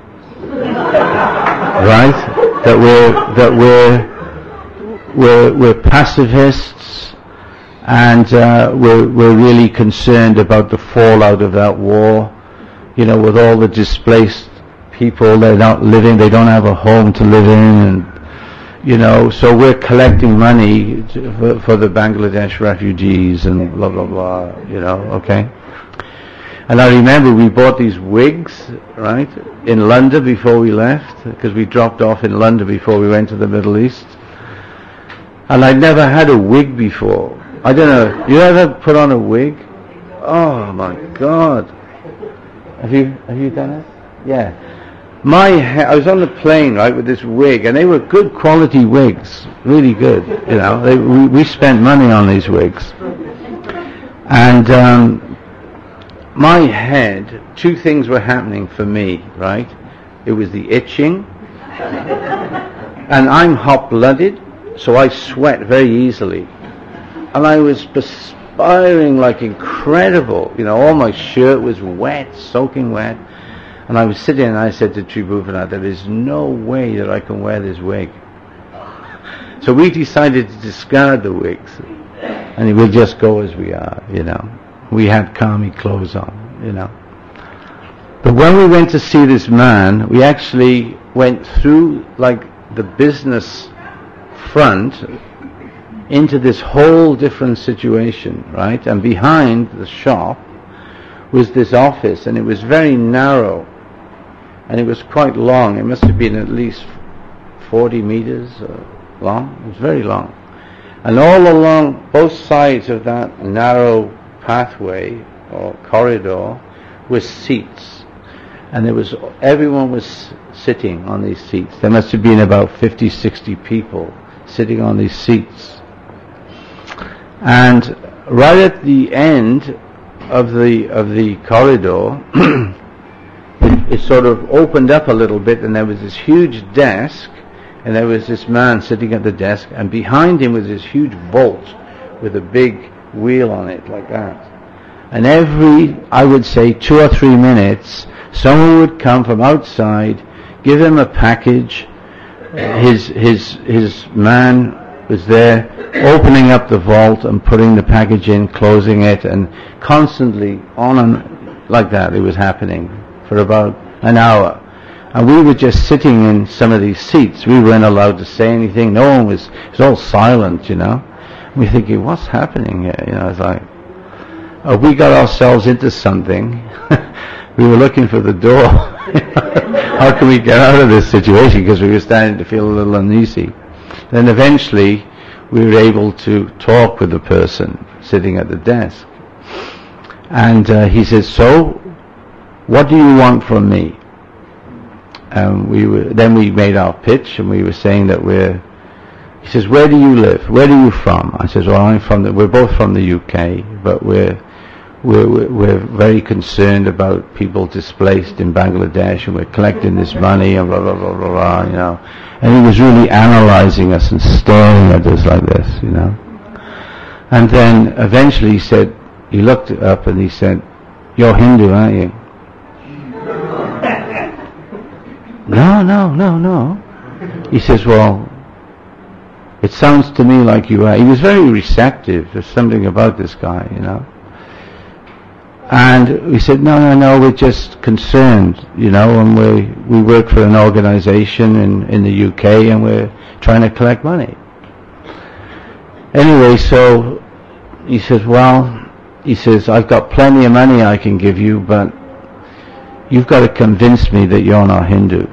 Right? That we're that we're we're, we're pacifists, and uh, we're we're really concerned about the fallout of that war. You know, with all the displaced people, they're not living, they don't have a home to live in, and you know, so we're collecting money to, for, for the Bangladesh refugees and blah blah blah. You know, okay. And I remember we bought these wigs, right, in London before we left, because we dropped off in London before we went to the Middle East. And I'd never had a wig before. I don't know, you ever put on a wig? Oh my God. Have you, have you done it? Yeah. My hair, I was on the plane, right, with this wig, and they were good quality wigs, really good, you know. They, we, we spent money on these wigs. And, um, my head, two things were happening for me, right? It was the itching, and I'm hot-blooded, so I sweat very easily. And I was perspiring like incredible, you know, all my shirt was wet, soaking wet. And I was sitting and I said to Tribhuvanath, there is no way that I can wear this wig. So we decided to discard the wigs, and we'll just go as we are, you know. We had kami clothes on, you know. But when we went to see this man, we actually went through like the business front into this whole different situation, right? And behind the shop was this office, and it was very narrow, and it was quite long. It must have been at least forty meters long. It was very long. And all along both sides of that narrow pathway or corridor was seats, and there was everyone was sitting on these seats. There must have been about fifty, sixty people sitting on these seats. And right at the end of the of the corridor, it, it sort of opened up a little bit, and there was this huge desk, and there was this man sitting at the desk, and behind him was this huge vault with a big wheel on it like that. And every, I would say, two or three minutes, someone would come from outside, give him a package. His his his man was there, opening up the vault and putting the package in, closing it, and constantly on and like that. It was happening for about an hour. And we were just sitting in some of these seats. We weren't allowed to say anything. No one was, it was all silent, you know. We're thinking, what's happening here? You know, it's like, oh, we got ourselves into something. We were looking for the door. How can we get out of this situation? Because we were starting to feel a little uneasy. Then eventually we were able to talk with the person sitting at the desk. And uh, he says, so, what do you want from me? And we were, then we made our pitch, and we were saying that we're, he says, where do you live? Where are you from? I says, well, I'm from the, we're both from the U K, but we're, we're, we're very concerned about people displaced in Bangladesh, and we're collecting this money, and blah, blah, blah, blah, blah, you know. And he was really analyzing us and staring at us like this, you know. And then eventually he said, he looked up and he said, you're Hindu, aren't you? No, no, no, no. He says, well, it sounds to me like you are. He was very receptive. There's something about this guy, you know. And we said, no, no, no, we're just concerned, you know, and we we work for an organization in, in the U K, and we're trying to collect money. Anyway, so he says, well, he says, I've got plenty of money I can give you, but you've got to convince me that you're not Hindu.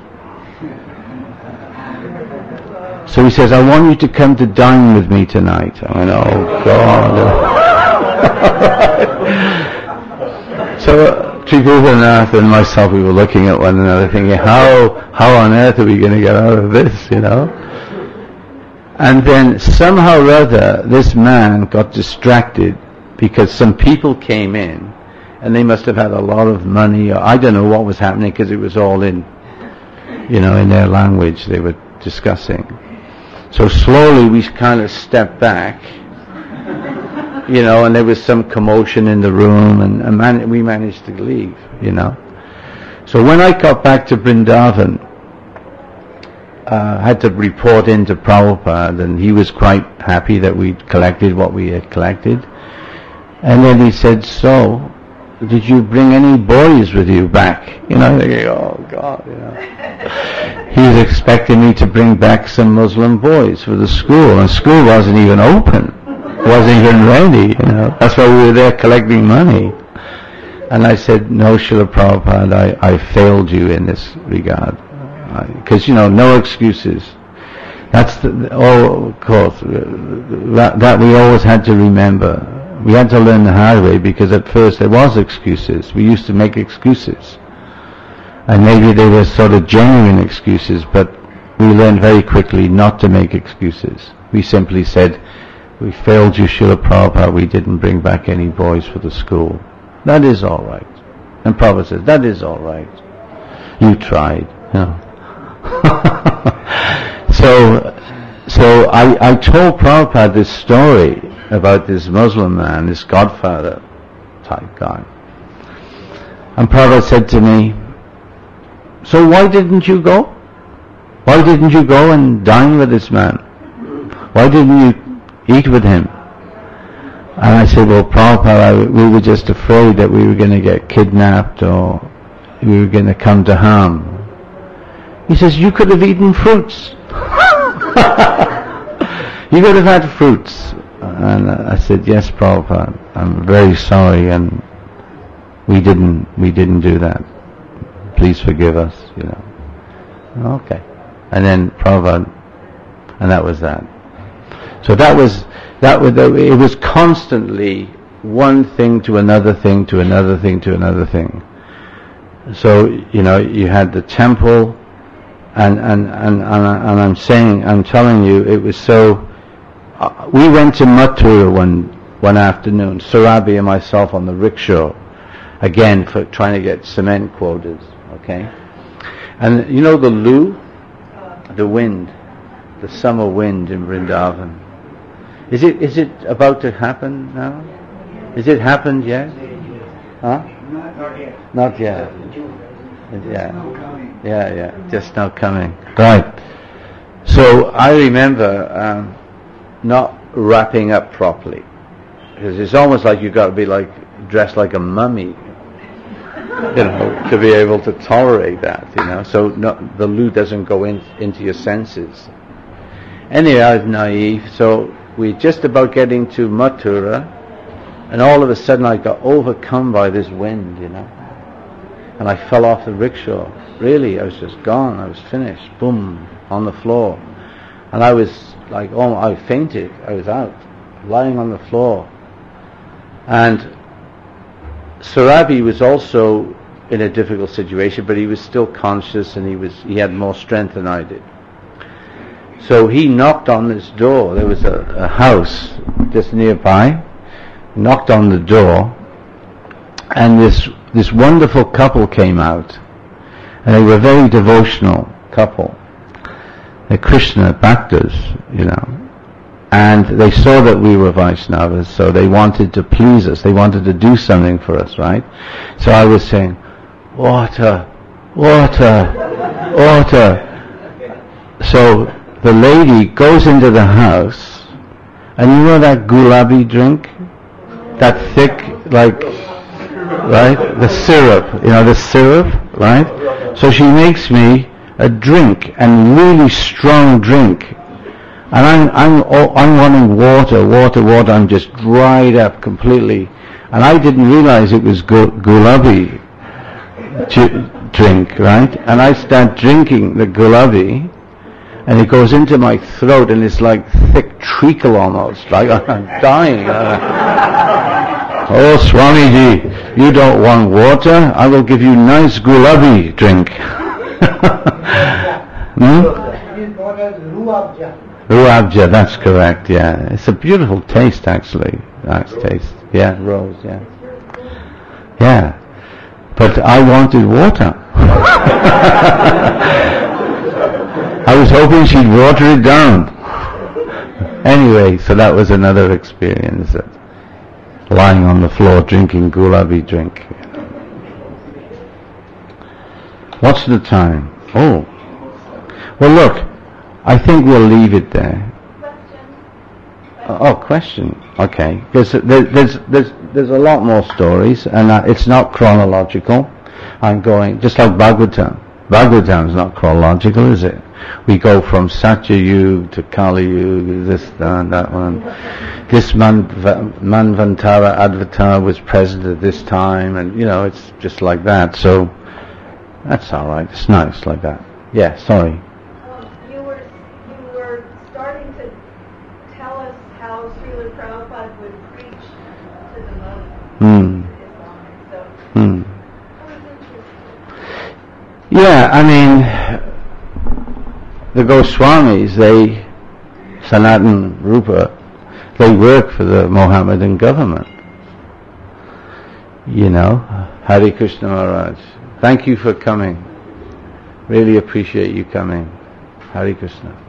So he says, I want you to come to dine with me tonight. I went, oh God. So uh, Sri Bhuvanatha and myself, we were looking at one another thinking, how, how on earth are we going to get out of this, you know? And then somehow or other, this man got distracted because some people came in and they must have had a lot of money, or I don't know what was happening because it was all in, you know, in their language they were discussing. So slowly we kind of stepped back, you know, and there was some commotion in the room, and, and man, we managed to leave, you know. So when I got back to Vrindavan, uh, I had to report into Prabhupada, and he was quite happy that we'd collected what we had collected. And then he said, so, did you bring any boys with you back? You know, thinking, oh God, you know. He was expecting me to bring back some Muslim boys for the school, and school wasn't even open. Wasn't even ready, you know. That's why we were there collecting money. And I said, no, Srila Prabhupada, I, I failed you in this regard. Because, you know, no excuses. That's the, oh, of course, that, that we always had to remember. We had to learn the hard way, because at first there was excuses. We used to make excuses. And maybe they were sort of genuine excuses, but we learned very quickly not to make excuses. We simply said, we failed you, Srila Prabhupada, we didn't bring back any boys for the school. That is all right. And Prabhupada says, that is all right. You tried. You know. so so I, I told Prabhupada this story about this Muslim man, this Godfather type guy. And Prabhupada said to me, so why didn't you go? Why didn't you go and dine with this man? Why didn't you eat with him? And I said, well, Prabhupada, we were just afraid that we were going to get kidnapped or we were going to come to harm. He says, you could have eaten fruits. You could have had fruits. And I said, yes, Prabhupada, I'm very sorry, and we didn't, we didn't do that. Please forgive us, you know. Okay. And then Prabhupada, and that was that. So that was, that was, it was constantly one thing to another thing to another thing to another thing. So, you know, you had the temple, and, and, and, and, and I'm saying, I'm telling you, it was so, uh, we went to Mathura one, one afternoon, Surabi and myself on the rickshaw, again, for trying to get cement quotas, okay? And you know the Lu, the wind, the summer wind in Vrindavan. Is it is it about to happen now? Is it happened yet? Huh? Not yet. Not yet. Yeah. Yeah, yeah. Just now coming. Right. So I remember um, not wrapping up properly, because it's almost like you've got to be like dressed like a mummy, you know, to be able to tolerate that, you know. So not, the loo doesn't go in, into your senses. Anyway, I was naive, so we just about getting to Mathura, and all of a sudden I got overcome by this wind, you know, and I fell off the rickshaw. Really, I was just gone. I was finished. Boom, on the floor, and I was like, oh, I fainted. I was out, lying on the floor, and Surabi was also in a difficult situation, but he was still conscious, and he was he had more strength than I did. So he knocked on this door. There was a, a house just nearby. Knocked on the door, and this this wonderful couple came out, and they were a very devotional couple. They're Krishna Bhaktas, you know, and they saw that we were Vaishnavas, so they wanted to please us. They wanted to do something for us, right? So I was saying, water, water, water. So the lady goes into the house, and you know that gulabi drink? That thick, like, right? The syrup, you know, the syrup, right? So she makes me a drink, and really strong drink. And I'm, I'm, I'm wanting water, water, water. I'm just dried up completely. And I didn't realize it was gulabi drink, right? And I start drinking the gulabi, and it goes into my throat, and it's like thick treacle almost, like I'm dying. Uh, Oh, Swamiji, you don't want water? I will give you nice gulabi drink. hmm? Ruabja, that's correct, yeah. It's a beautiful taste, actually. Nice taste. Yeah, rose, yeah. Yeah. But I wanted water. I was hoping she'd water it down. Anyway, so that was another experience. That lying on the floor drinking gulabi drink. What's the time? Oh. Well, look, I think we'll leave it there. Question. Oh, question. Okay. There's there, there's there's there's a lot more stories, and uh, it's not chronological. I'm going just like Bhagavatam. Bhagavatam is not chronological, is it? We go from Satya Yuga to Kali Yuga, this, that, that one. This Man, Manvantara Advatar was present at this time, and you know, it's just like that. So that's all right. It's nice like that. Yeah. Sorry. Um, you were you were starting to tell us how Srila Prabhupada would preach to the Muslims. Hmm. So Hmm. that was interesting. Yeah. I mean, the Goswamis, they, Sanatan Rupa, they work for the Mohammedan government. You know, Hare Krishna Maharaj. Thank you for coming. Really appreciate you coming. Hare Krishna.